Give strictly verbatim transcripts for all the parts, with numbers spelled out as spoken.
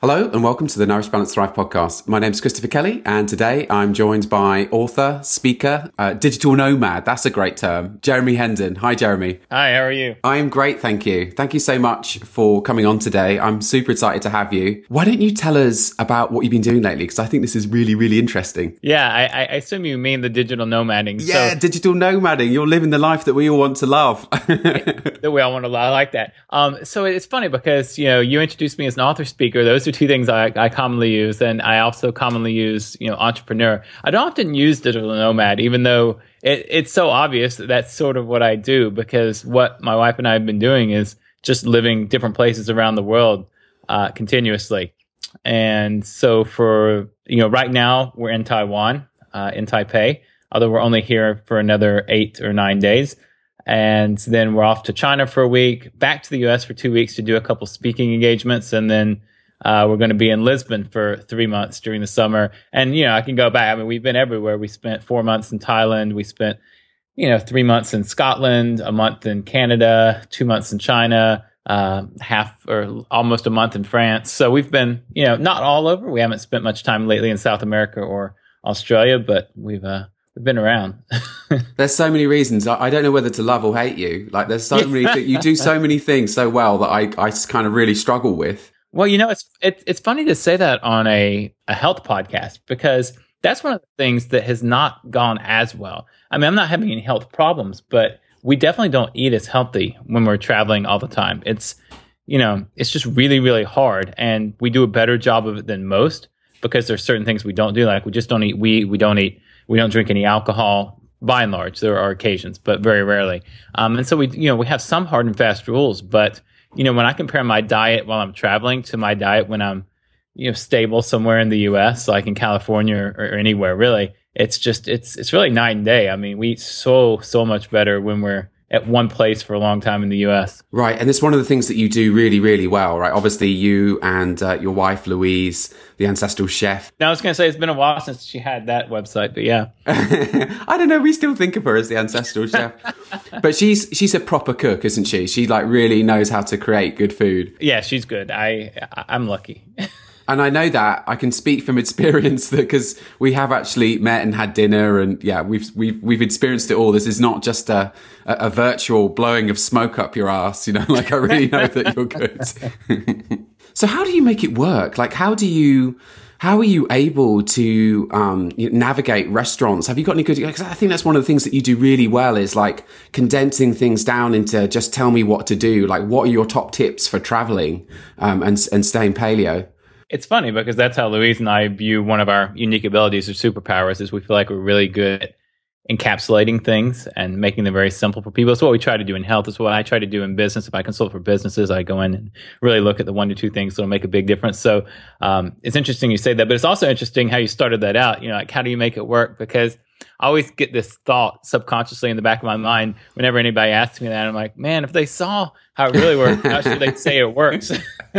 Hello and welcome to the Nourish Balance Thrive podcast. My name is Christopher Kelly and today I'm joined by author, speaker, uh, digital nomad. That's a great term. Jeremy Hendon. Hi, Jeremy. Hi, how are you? I am great, thank you. Thank you so much for coming on today. I'm super excited to have you. Why don't you tell us about what you've been doing lately? Because I think this is really, really interesting. Yeah, I, I assume you mean the digital nomading. Yeah, so, digital nomading. You're living the life that we all want to love. that we all want to love. I like that. Um, so it's funny because, you know, you introduced me as an author speaker. Those are two things I, I commonly use. And I also commonly use, you know, entrepreneur. I don't often use digital nomad, even though it, it's so obvious that that's sort of what I do, because what my wife and I have been doing is just living different places around the world uh, continuously. And so for, you know, right now we're in Taiwan, uh, in Taipei, although we're only here for another eight or nine days. And then we're off to China for a week, back to the U S for two weeks to do a couple speaking engagements. And then uh, we're going to be in Lisbon for three months during the summer. And, you know, I can go back. I mean, we've been everywhere. We spent four months in Thailand. We spent, you know, three months in Scotland, a month in Canada, two months in China, uh, half or almost a month in France. So we've been, you know, not all over. We haven't spent much time lately in South America or Australia, but we've, uh, We've been around. There's so many reasons. I don't know whether to love or hate you. Like, there's so many things. You do so many things so well that I, I kind of really struggle with. Well, you know, it's it, it's funny to say that on a, a health podcast, because that's one of the things that has not gone as well. I mean, I'm not having any health problems, but we definitely don't eat as healthy when we're traveling all the time. It's, you know, it's just really, really hard. And we do a better job of it than most, because there's certain things we don't do. Like, we just don't eat wheat. We don't eat We don't drink any alcohol, by and large. There are occasions, but very rarely. Um, and so we, you know, we have some hard and fast rules. But, you know, when I compare my diet while I'm traveling to my diet when I'm, you know, stable somewhere in the U S, like in California or, or anywhere, really, it's just, it's, it's really night and day. I mean, we eat so, so much better when we're at one place for a long time in the U S. Right. And it's one of the things that you do really, really well, right? Obviously, you and uh, your wife, Louise, the ancestral chef. Now, I was going to say it's been a while since she had that website, but yeah. I don't know. We still think of her as the ancestral chef. But she's she's a proper cook, isn't she? She like really knows how to create good food. Yeah, she's good. I, I'm lucky. And I know that I can speak from experience because we have actually met and had dinner, and yeah, we've we've we've experienced it all. This is not just a a, a virtual blowing of smoke up your ass, you know. Like, I really know that you're good. So how do you make it work? Like, how do you how are you able to um, you know, navigate restaurants? Have you got any good? Because I think that's one of the things that you do really well is like condensing things down into just tell me what to do. Like, what are your top tips for traveling um, and and staying paleo? It's funny because that's how Louise and I view one of our unique abilities or superpowers is we feel like we're really good at encapsulating things and making them very simple for people. It's what we try to do in health. It's what I try to do in business. If I consult for businesses, I go in and really look at the one to two things that'll make a big difference. So um, it's interesting you say that, but it's also interesting how you started that out. You know, like, how do you make it work? Because I always get this thought subconsciously in the back of my mind whenever anybody asks me that. I'm like, man, if they saw how it really works, how should they say it works?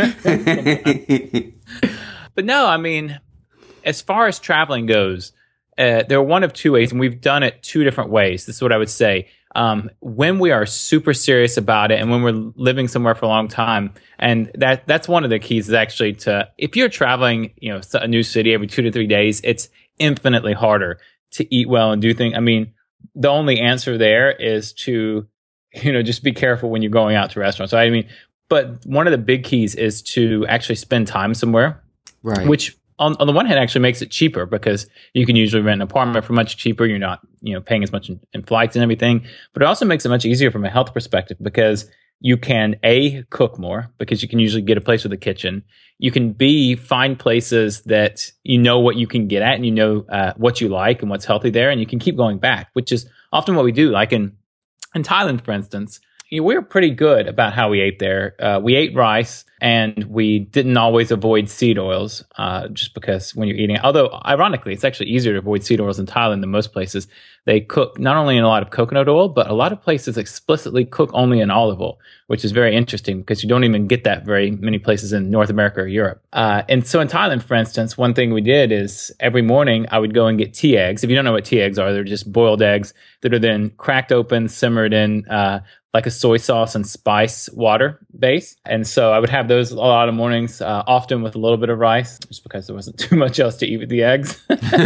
But no, I mean, as far as traveling goes, uh, there are one of two ways, and we've done it two different ways. This is what I would say. Um, when we are super serious about it and when we're living somewhere for a long time, and that that's one of the keys is actually to, if you're traveling, you know, a new city every two to three days, it's infinitely harder to eat well and do things. I mean, the only answer there is to, you know, just be careful when you're going out to restaurants. So I mean, but one of the big keys is to actually spend time somewhere, right? Which on, on the one hand actually makes it cheaper because you can usually rent an apartment for much cheaper. You're not, you know, paying as much in, in flights and everything, but it also makes it much easier from a health perspective because you can A, cook more because you can usually get a place with a kitchen. You can B, find places that you know what you can get at and you know uh, what you like and what's healthy there, and you can keep going back, which is often what we do. Like in, in Thailand, for instance, you know, we were pretty good about how we ate there. Uh, we ate rice and we didn't always avoid seed oils uh, just because when you're eating, although ironically, it's actually easier to avoid seed oils in Thailand than most places. They cook not only in a lot of coconut oil, but a lot of places explicitly cook only in olive oil, which is very interesting because you don't even get that very many places in North America or Europe. Uh, and so in Thailand, for instance, one thing we did is every morning I would go and get tea eggs. If you don't know what tea eggs are, they're just boiled eggs that are then cracked open, simmered in uh, like a soy sauce and spice water base. And so I would have those a lot of mornings, uh, often with a little bit of rice, just because there wasn't too much else to eat with the eggs.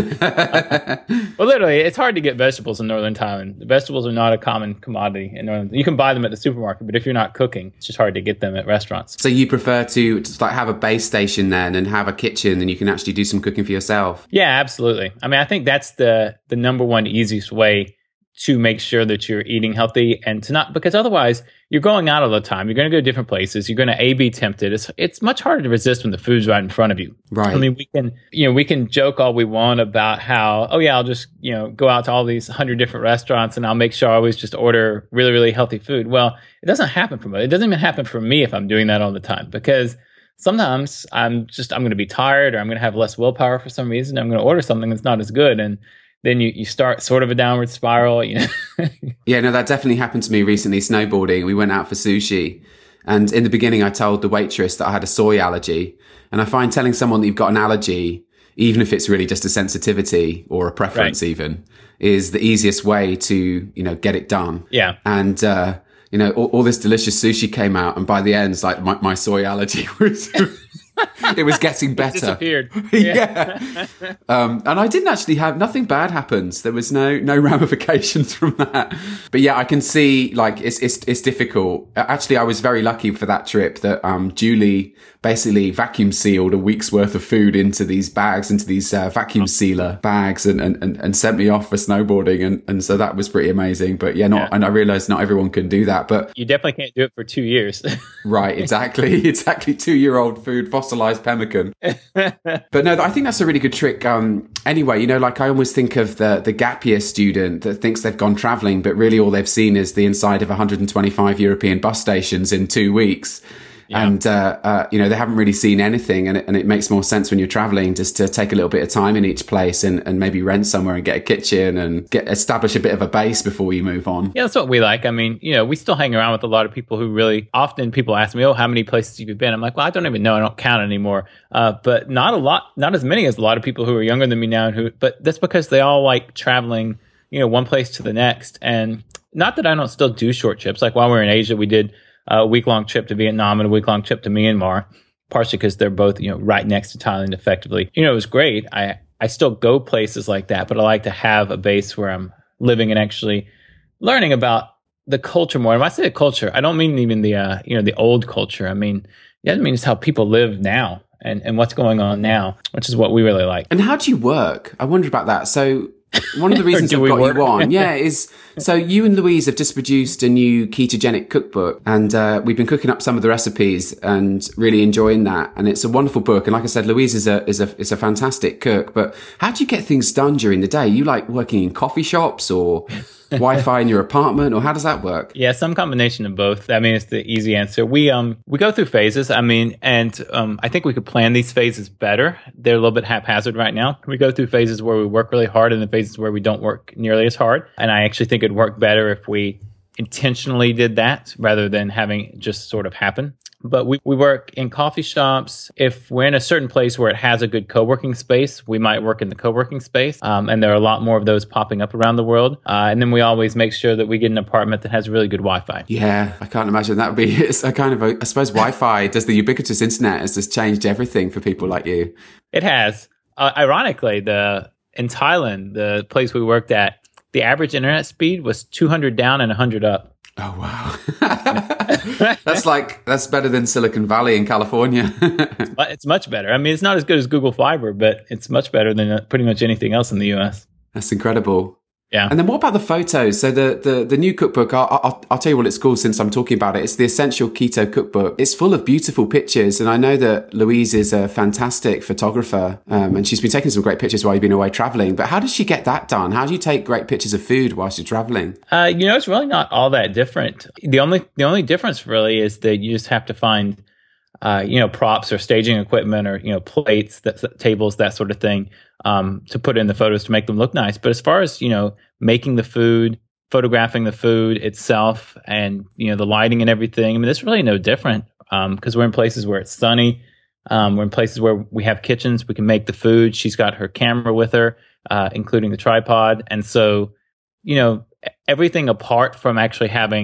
Well, literally, it's hard to get vegetables in northern Thailand. The vegetables are not a common commodity in northern. You can buy them at the supermarket, but if you're not cooking, it's just hard to get them at restaurants. So you prefer to just like have a base station then and have a kitchen and you can actually do some cooking for yourself? Yeah, absolutely. I mean, I think that's the the number one easiest way to make sure that you're eating healthy and to not, because otherwise you're going out all the time. You're going to go to different places. You're going to A B tempted. It's it's much harder to resist when the food's right in front of you. Right. I mean, we can, you know, we can joke all we want about how, oh yeah, I'll just, you know, go out to all these hundred different restaurants and I'll make sure I always just order really, really healthy food. Well, it doesn't happen for me. It doesn't even happen for me if I'm doing that all the time, because sometimes I'm just, I'm going to be tired or I'm going to have less willpower for some reason. I'm going to order something that's not as good. And then you, you start sort of a downward spiral, you know. Yeah, no, that definitely happened to me recently snowboarding. We went out for sushi. And in the beginning, I told the waitress that I had a soy allergy. And I find telling someone that you've got an allergy, even if it's really just a sensitivity or a preference, right, even, is the easiest way to, you know, get it done. Yeah. And, uh, you know, all, all this delicious sushi came out. And by the end, it's like my, my soy allergy was... it was getting better. It disappeared. Yeah. yeah. Um, and I didn't actually have, nothing bad happens. There was no, no ramifications from that. But yeah, I can see like it's, it's, it's difficult. Actually, I was very lucky for that trip that, um, Julie basically vacuum sealed a week's worth of food into these bags, into these, uh, vacuum sealer bags and, and, and, and sent me off for snowboarding. And, and so that was pretty amazing. But yeah, not, yeah. And I realized not everyone can do that, but you definitely can't do it for two years. Right. Exactly. Exactly. Two year old food, fossilized pemmican. But no, I think that's a really good trick. Um, anyway, you know, like I always think of the, the gap year student that thinks they've gone traveling, but really all they've seen is the inside of one hundred twenty-five European bus stations in two weeks. Yeah. And, uh, uh, you know, they haven't really seen anything. And it, and it makes more sense when you're traveling just to take a little bit of time in each place and, and maybe rent somewhere and get a kitchen and get establish a bit of a base before you move on. Yeah, that's what we like. I mean, you know, we still hang around with a lot of people who really often people ask me, oh, how many places you've been? I'm like, well, I don't even know. I don't count anymore. Uh, but not a lot, not as many as a lot of people who are younger than me now. And who, but that's because they all like traveling, you know, one place to the next. And not that I don't still do short trips. Like while we were in Asia, we did a week-long trip to Vietnam and a week-long trip to Myanmar, partially because they're both, you know, right next to Thailand effectively. You know, it was great. I, I still go places like that, but I like to have a base where I'm living and actually learning about the culture more. And when I say the culture, I don't mean even the, uh, you know, the old culture. I mean, yeah, I mean, it's how people live now and, and what's going on now, which is what we really like. And how do you work? I wonder about that. So one of the reasons I've got work? you on, yeah, is so you and Louise have just produced a new ketogenic cookbook, and uh, we've been cooking up some of the recipes and really enjoying that. And it's a wonderful book. And like I said, Louise is a is a is a fantastic cook. But how do you get things done during the day? You like working in coffee shops or Wi-Fi in your apartment, or how does that work? Yeah, some combination of both. I mean, it's the easy answer. We um we go through phases. I mean, and um I think we could plan these phases better. They're a little bit haphazard right now. We go through phases where we work really hard and the phases where we don't work nearly as hard. And I actually think it'd work better if we intentionally did that rather than having it just sort of happen. But we, we work in coffee shops. If we're in a certain place where it has a good co-working space, we might work in the co-working space. Um, and there are a lot more of those popping up around the world. Uh, and then we always make sure that we get an apartment that has really good Wi-Fi. Yeah, I can't imagine that would be it's a kind of a, I suppose Wi-Fi, does the ubiquitous internet has just changed everything for people like you. It has. Uh, ironically, the in Thailand, the place we worked at, the average internet speed was two hundred down and one hundred up. Oh, wow. That's like, that's better than Silicon Valley in California. it's, it's much better. I mean, it's not as good as Google Fiber, but it's much better than uh, pretty much anything else in the U S. That's incredible. Yeah. And then what about the photos? So the, the, the new cookbook, I'll, I'll, I'll tell you what it's called since I'm talking about it. It's the Essential Keto Cookbook. It's full of beautiful pictures. And I know that Louise is a fantastic photographer. Um, and she's been taking some great pictures while you've been away traveling. But how does she get that done? How do you take great pictures of food whilst you're traveling? Uh, you know, it's really not all that different. The only, the only difference really is that you just have to find, uh, you know, props or staging equipment or, you know, plates, that, tables, that sort of thing. Um, to put in the photos to make them look nice. But as far as, you know, making the food, photographing the food itself and, you know, the lighting and everything, I mean, it's really no different because um, we're in places where it's sunny. Um, we're in places where we have kitchens. We can make the food. She's got her camera with her, uh, including the tripod. And so, you know, everything apart from actually having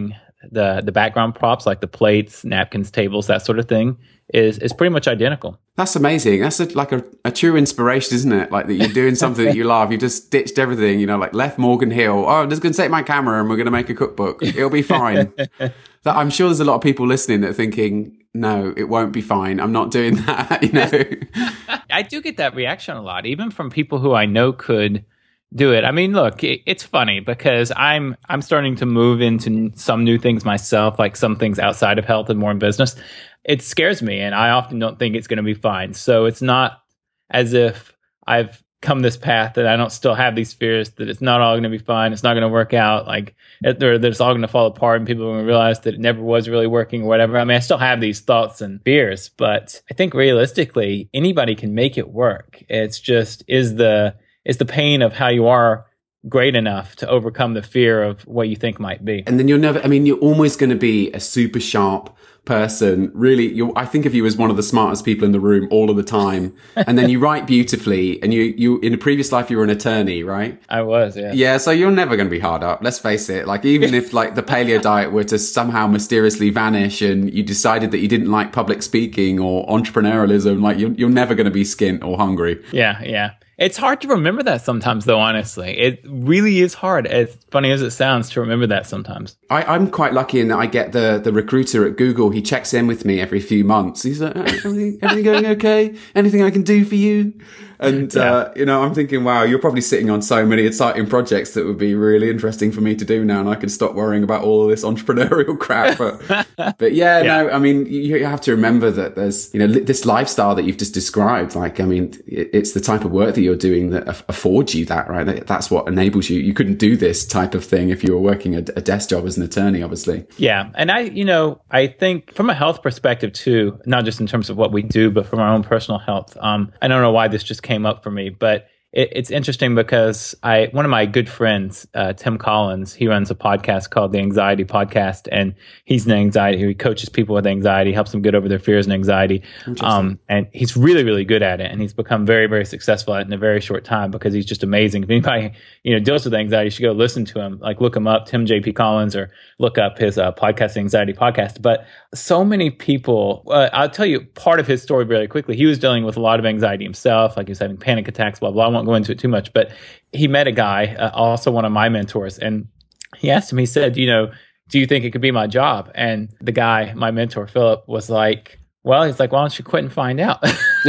the the background props, like the plates, napkins, tables, that sort of thing, is is pretty much identical. That's amazing. That's a, like a, a true inspiration, isn't it? Like that you're doing something that you love. You just ditched everything, you know, like left Morgan Hill. Oh, I'm just going to take my camera and we're going to make a cookbook. It'll be fine. That I'm sure there's a lot of people listening that are thinking, no, it won't be fine. I'm not doing that, you know. I do get that reaction a lot, even from people who I know could do it. I mean, look, it, it's funny because I'm I'm starting to move into some new things myself, like some things outside of health and more in business. It scares me, and I often don't think it's going to be fine. So it's not as if I've come this path and I don't still have these fears that it's not all going to be fine. It's not going to work out. Like it, that it's all going to fall apart, and people are going to realize that it never was really working or whatever. I mean, I still have these thoughts and fears, but I think realistically, anybody can make it work. It's just is the is the pain of how you are great enough to overcome the fear of what you think might be. And then you're never, I mean, you're always going to be a super sharp person. Really, you I think of you as one of the smartest people in the room all of the time. And then you write beautifully. And you, you in a previous life, you were an attorney, right? I was, yeah. Yeah, so you're never going to be hard up. Let's face it. Like, even if like the paleo diet were to somehow mysteriously vanish and you decided that you didn't like public speaking or entrepreneurialism, like you're, you're never going to be skint or hungry. Yeah, yeah. It's hard to remember that sometimes, though, honestly. It really is hard, as funny as it sounds, to remember that sometimes. I, I'm quite lucky in that I get the, the recruiter at Google. He checks in with me every few months. He's like, everything, everything going okay? Anything I can do for you? And, yeah. uh, you know, I'm thinking, wow, you're probably sitting on so many exciting projects that would be really interesting for me to do now. And I can stop worrying about all of this entrepreneurial crap. But, but yeah, yeah, no, I mean, you have to remember that there's, you know, this lifestyle that you've just described. Like, I mean, it's the type of work that you're doing that affords you that, right? That's what enables you. You couldn't do this type of thing if you were working a, a desk job as an attorney, obviously. Yeah. And I, you know, I think from a health perspective too, not just in terms of what we do, but from our own personal health. Um, I don't know why this just came up for me, but it, it's interesting because I, one of my good friends, uh, Tim Collins, he runs a podcast called The Anxiety Podcast, and he's an anxiety. He coaches people with anxiety, helps them get over their fears and anxiety. Um, and he's really, really good at it. And he's become very, very successful at it in a very short time because he's just amazing. If anybody, you know, deals with anxiety, you should go listen to him, like look him up, Tim J P Collins, or look up his uh, podcast, Anxiety Podcast. But so many people, uh, I'll tell you part of his story very quickly. He was dealing with a lot of anxiety himself, like he was having panic attacks, blah, blah. I won't go into it too much, but he met a guy, uh, also one of my mentors, and he asked him, he said, you know, do you think it could be my job? And the guy, my mentor, Philip, was like, well, he's like, why don't you quit and find out?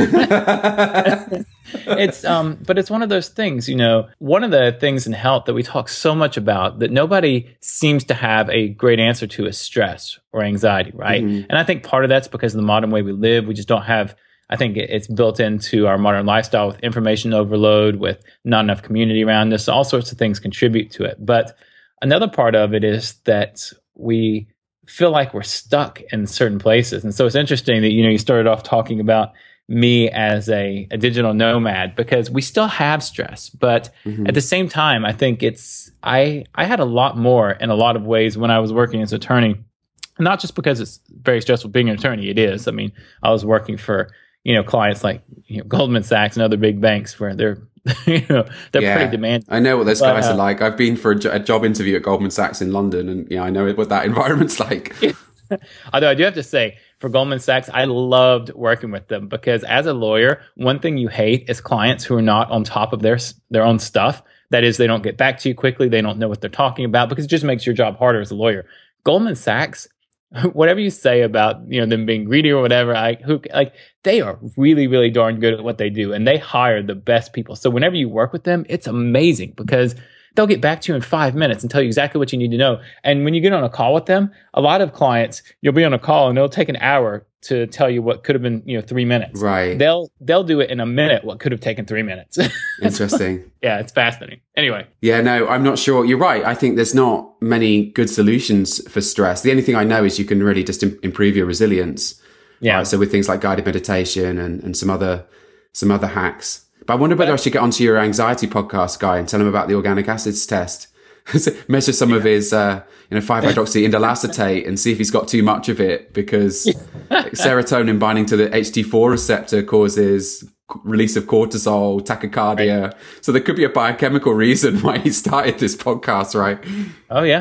It's, um, but it's one of those things, you know, one of the things in health that we talk so much about that nobody seems to have a great answer to is stress or anxiety, right? Mm-hmm. And I think part of that's because of the modern way we live. We just don't have, I think it's built into our modern lifestyle with information overload, with not enough community around us. All sorts of things contribute to it. But another part of it is that we feel like we're stuck in certain places. And so it's interesting that, you know, you started off talking about me as a, a digital nomad, because we still have stress. But mm-hmm. at the same time, I think it's, I, I had a lot more in a lot of ways when I was working as an attorney, not just because it's very stressful being an attorney. It is. I mean, I was working for, you know, clients like, you know, Goldman Sachs and other big banks where they're, you know, they're yeah, pretty demanding. I know what those but, guys uh, are like. I've been for a, jo- a job interview at Goldman Sachs in London, and yeah, I know what that environment's like. Although I do have to say, for Goldman Sachs, I loved working with them because as a lawyer, one thing you hate is clients who are not on top of their their own stuff. That is, they don't get back to you quickly. They don't know what they're talking about because it just makes your job harder as a lawyer. Goldman Sachs, whatever you say about, you know, them being greedy or whatever, I who like they are really, really darn good at what they do, and they hire the best people. So whenever you work with them, it's amazing because they'll get back to you in five minutes and tell you exactly what you need to know. And when you get on a call with them, a lot of clients, you'll be on a call and it'll take an hour to tell you what could have been, you know, three minutes. Right. They'll they'll do it in a minute what could have taken three minutes. Interesting. Yeah, it's fascinating. Anyway. Yeah, no, I'm not sure. You're right. I think there's not many good solutions for stress. The only thing I know is you can really just im- improve your resilience. Yeah. Right? So with things like guided meditation and, and some other some other hacks. But I wonder whether I should get onto your anxiety podcast, Guy, and tell him about the organic acids test. Measure some yeah. of his, uh, you know, five hydroxy indole acetate and see if he's got too much of it, because serotonin binding to the H T four receptor causes release of cortisol, tachycardia. Right. So there could be a biochemical reason why he started this podcast, right? Oh yeah,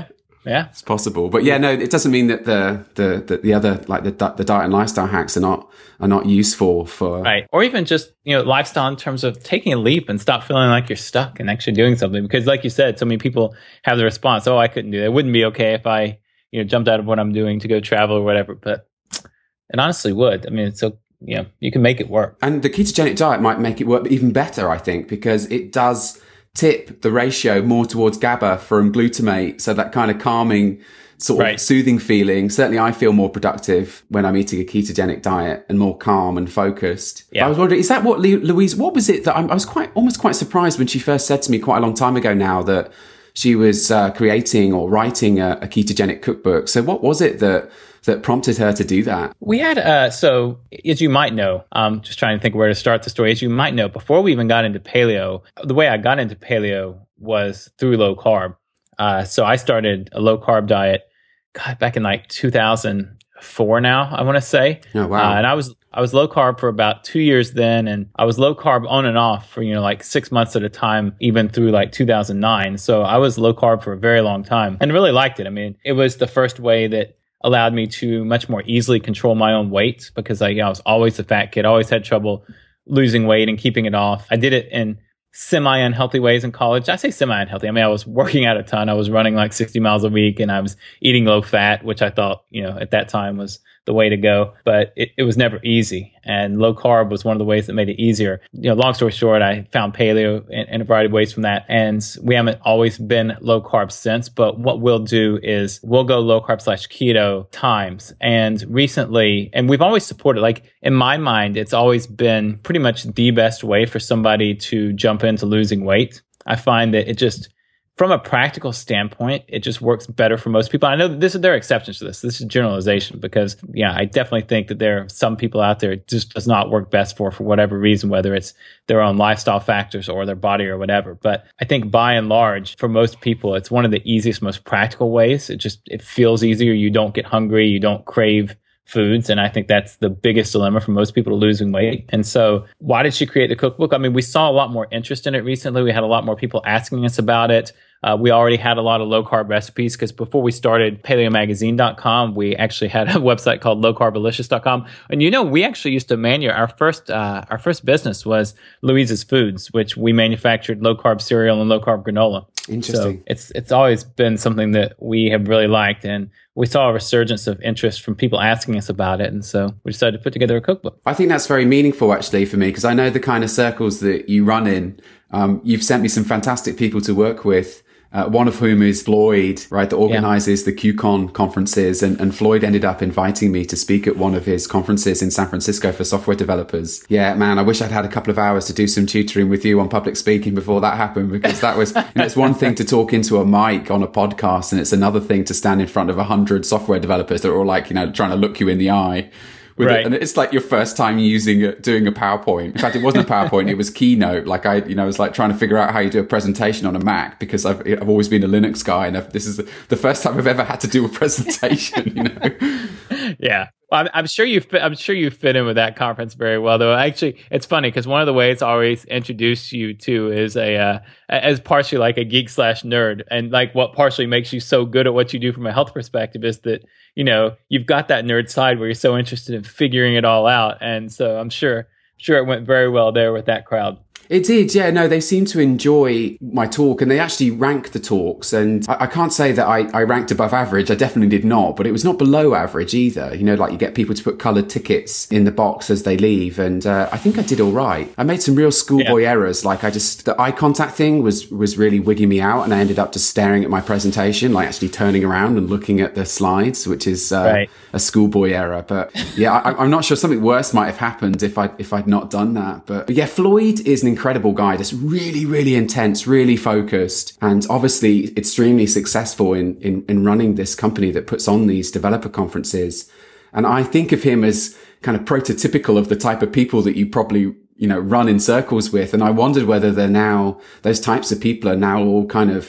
Yeah, it's possible. But yeah, no, it doesn't mean that the the the, the other like the the diet and lifestyle hacks are not are not useful for right, or even just you know lifestyle in terms of taking a leap and stop feeling like you're stuck and actually doing something. Because like you said, so many people have the response, "Oh, I couldn't do that. It wouldn't be okay if I you know jumped out of what I'm doing to go travel or whatever." But it honestly would. I mean, it's so you know you can make it work. And the ketogenic diet might make it work even better, I think, because it does tip the ratio more towards GABA from glutamate, so that kind of calming sort of right. soothing feeling. Certainly I feel more productive when I'm eating a ketogenic diet and more calm and focused. Yeah. I was wondering, is that what Louise, what was it that I, I was quite almost quite surprised when she first said to me quite a long time ago now that she was uh, creating or writing a, a ketogenic cookbook. So what was it that that prompted her to do that? We had, uh, so as you might know, I'm just trying to think where to start the story. As you might know, before we even got into paleo, the way I got into paleo was through low carb. Uh, so I started a low carb diet, God, back in like two thousand four now, I want to say. Oh, wow. Uh, and I was, I was low carb for about two years then. And I was low carb on and off for, you know, like six months at a time, even through like two thousand nine. So I was low carb for a very long time and really liked it. I mean, it was the first way that allowed me to much more easily control my own weight because I, you know, I was always a fat kid, always had trouble losing weight and keeping it off. I did it in semi-unhealthy ways in college. I say semi-unhealthy. I mean, I was working out a ton. I was running like sixty miles a week and I was eating low fat, which I thought, you know, at that time was the way to go. But it, it was never easy. And low carb was one of the ways that made it easier. You know, long story short, I found paleo in, in a variety of ways from that. And we haven't always been low carb since. But what we'll do is we'll go low carb slash keto times. And recently, and we've always supported, like in my mind, it's always been pretty much the best way for somebody to jump into losing weight. I find that it just, from a practical standpoint, it just works better for most people. I know that this, there are exceptions to this. This is generalization because, yeah, I definitely think that there are some people out there it just does not work best for, for whatever reason, whether it's their own lifestyle factors or their body or whatever. But I think by and large, for most people, it's one of the easiest, most practical ways. It just, it feels easier. You don't get hungry. You don't crave foods. And I think that's the biggest dilemma for most people to losing weight. And so why did she create the cookbook? I mean, we saw a lot more interest in it recently. We had a lot more people asking us about it. Uh, we already had a lot of low carb recipes because before we started paleo magazine dot com, we actually had a website called low carb delicious dot com. And you know, we actually used to manufacture our first uh, our first business was Louise's Foods, which we manufactured low carb cereal and low carb granola. Interesting. So it's it's always been something that we have really liked, and we saw a resurgence of interest from people asking us about it, and so we decided to put together a cookbook. I think that's very meaningful, actually, for me, because I know the kind of circles that you run in. Um, you've sent me some fantastic people to work with. Uh, one of whom is Floyd, right, that organizes yeah. the QCon conferences. And, and Floyd ended up inviting me to speak at one of his conferences in San Francisco for software developers. Yeah, man, I wish I'd had a couple of hours to do some tutoring with you on public speaking before that happened, because that was, you know, it's one thing to talk into a mic on a podcast, and it's another thing to stand in front of a hundred software developers that are all like, you know, trying to look you in the eye. With right. it. And it's like your first time using it, doing a PowerPoint. In fact, it wasn't a PowerPoint, it was Keynote. Like I, you know, it was like trying to figure out how you do a presentation on a Mac, because I've, I've always been a Linux guy, and I've, this is the, the first time I've ever had to do a presentation, you know? Yeah. Well, I'm, I'm sure you fit, I'm sure you fit in with that conference very well, though. Actually, it's funny because one of the ways I always introduce you to is a uh, as partially like a geek slash nerd, and like what partially makes you so good at what you do from a health perspective is that, you know, you've got that nerd side where you're so interested in figuring it all out, and so I'm sure sure it went very well there with that crowd. It did, yeah. No, they seem to enjoy my talk, and they actually rank the talks. And I, I can't say that I, I ranked above average. I definitely did not, but it was not below average either. You know, like you get people to put coloured tickets in the box as they leave. And uh, I think I did all right. I made some real schoolboy yeah. errors. Like I just, the eye contact thing was, was really wigging me out. And I ended up just staring at my presentation, like actually turning around and looking at the slides, which is uh, right. a schoolboy error. But yeah, I, I'm not sure, something worse might have happened if I, if I'd not done that. But, but yeah, Floyd is an incredible guy that's really, really intense, really focused, and obviously extremely successful in, in, in running this company that puts on these developer conferences. And I think of him as kind of prototypical of the type of people that you probably, you know, run in circles with. And I wondered whether they're now, those types of people are now all kind of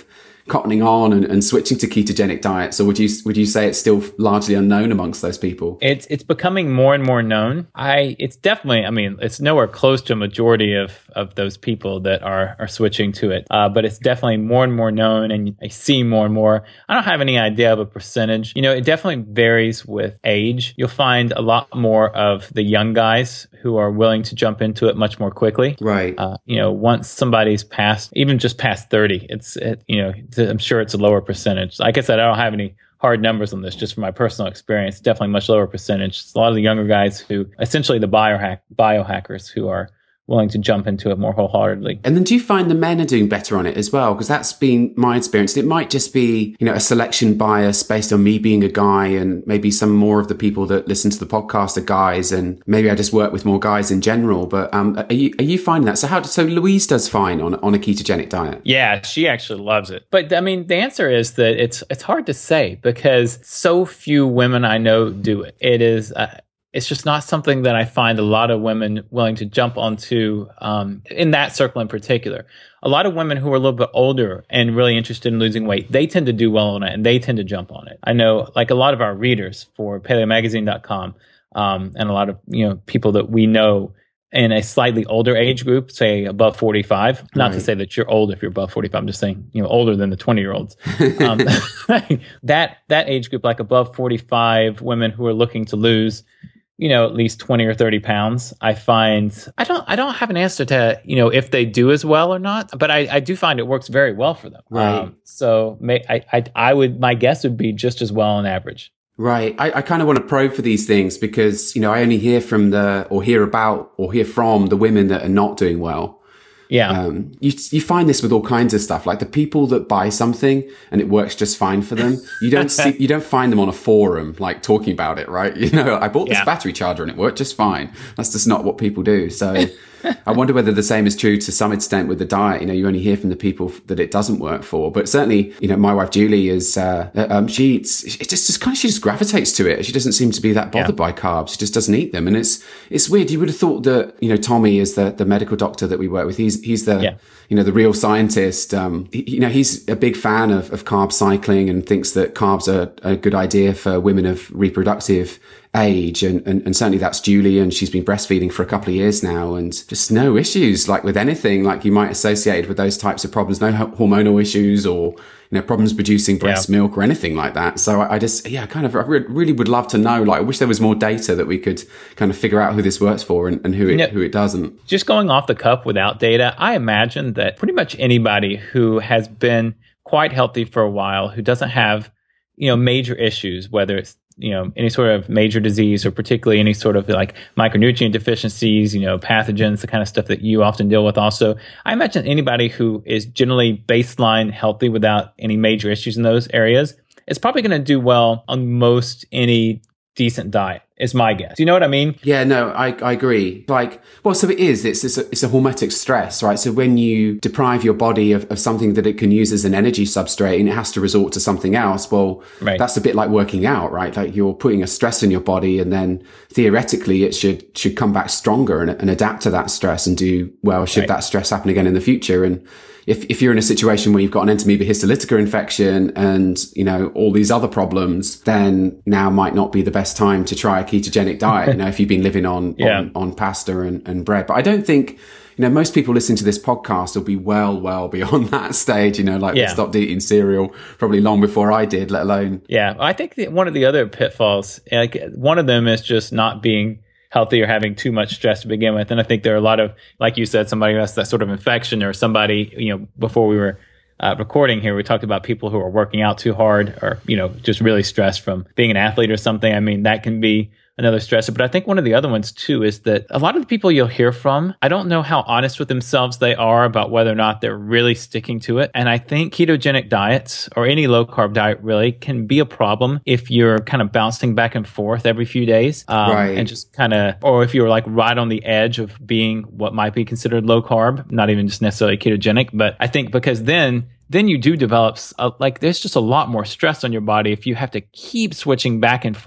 cottoning on and, and switching to ketogenic diets, or would you would you say it's still largely unknown amongst those people? It's it's becoming more and more known. I it's definitely, I mean, it's nowhere close to a majority of of those people that are are switching to it, uh, but it's definitely more and more known, and I see more and more. I don't have any idea of a percentage. You know, it definitely varies with age. You'll find a lot more of the young guys who are willing to jump into it much more quickly. Right. Uh, you know, once somebody's past, even just past thirty, it's, it, you know, I'm sure it's a lower percentage. Like I said, I don't have any hard numbers on this, just from my personal experience. Definitely much lower percentage. It's a lot of the younger guys who, essentially the biohack, biohackers who are willing to jump into it more wholeheartedly. And then do you find the men are doing better on it as well? Because that's been my experience. It might just be, you know, a selection bias based on me being a guy, and maybe some more of the people that listen to the podcast are guys, and maybe I just work with more guys in general. But um, are you are you finding that? So how? So Louise does fine on on a ketogenic diet. Yeah, she actually loves it. But I mean, the answer is that it's it's hard to say, because so few women I know do it. It is. Uh, It's just not something that I find a lot of women willing to jump onto, um, in that circle in particular. A lot of women who are a little bit older and really interested in losing weight, they tend to do well on it, and they tend to jump on it. I know, like, a lot of our readers for paleo magazine dot com, um, and a lot of, you know, people that we know in a slightly older age group, say above forty-five. Not Right. to say that you're old if you're above forty-five. I'm just saying, you know, older than the twenty-year-olds. Um, that that age group, like above forty-five, women who are looking to lose, you know, at least twenty or thirty pounds. I find, I don't, I don't have an answer to, you know, if they do as well or not, but I, I do find it works very well for them. Right. Um, so may, I, I, I would, my guess would be just as well on average. Right. I, I kind of want to probe for these things because, you know, I only hear from the, or hear about, or hear from the women that are not doing well. Yeah. Um, you, you find this with all kinds of stuff, like the people that buy something and it works just fine for them. You don't see, you don't find them on a forum, like talking about it, right? You know, I bought this Yeah. battery charger and it worked just fine. That's just not what people do. So I wonder whether the same is true to some extent with the diet. You know, you only hear from the people that it doesn't work for, but certainly, you know, my wife, Julie, is, uh, um, she eats, it just, just kind of, she just gravitates to it. She doesn't seem to be that bothered Yeah. by carbs. She just doesn't eat them. And it's, it's weird. You would have thought that, you know, Tommy is the, the medical doctor that we work with. He's, he's the, Yeah. you know, the real scientist. Um, he, you know, he's a big fan of, of carb cycling and thinks that carbs are a good idea for women of reproductive age. And, and, and certainly that's Julie, and she's been breastfeeding for a couple of years now, and just no issues like with anything like you might associate with those types of problems, no hormonal issues or, you know, problems producing breast Yeah. milk or anything like that. So I, I just, yeah, kind of, I re- really would love to know, like, I wish there was more data that we could kind of figure out who this works for and, and who it, Yeah. who it doesn't. Just going off the cuff without data, I imagine that pretty much anybody who has been quite healthy for a while, who doesn't have, you know, major issues, whether it's, you know, any sort of major disease or particularly any sort of like micronutrient deficiencies, you know, pathogens, the kind of stuff that you often deal with also. I imagine anybody who is generally baseline healthy without any major issues in those areas is probably going to do well on most any decent diet, is my guess. Do you know what I mean? Yeah, no, I, I agree. Like, well, so it is, it's, it's a, it's a hormetic stress, right? So when you deprive your body of, of something that it can use as an energy substrate and it has to resort to something else, well, Right. that's a bit like working out, right? Like you're putting a stress in your body and then theoretically it should, should come back stronger and, and adapt to that stress and do well, should Right. that stress happen again in the future. And if, if you're in a situation where you've got an Entamoeba histolytica infection and, you know, all these other problems, then now might not be the best time to try a ketogenic diet, you know, if you've been living on, Yeah. on, on pasta and, and bread. But I don't think, you know, most people listening to this podcast will be well, well beyond that stage, you know, like they Yeah. stopped eating cereal probably long before I did, let alone. Yeah, I think that one of the other pitfalls, like one of them is just not being healthy or having too much stress to begin with. And I think there are a lot of, like you said, somebody who has that sort of infection, or somebody, you know, before we were uh, recording here, we talked about people who are working out too hard, or, you know, just really stressed from being an athlete or something. I mean, that can be another stressor. But I think one of the other ones too is that a lot of the people you'll hear from, I don't know how honest with themselves they are about whether or not they're really sticking to it. And I think ketogenic diets, or any low carb diet really, can be a problem if you're kind of bouncing back and forth every few days. Um, Right. And just kind of, or if you're like right on the edge of being what might be considered low carb, not even just necessarily ketogenic. But I think because then, then you do develop, a, like there's just a lot more stress on your body if you have to keep switching back and forth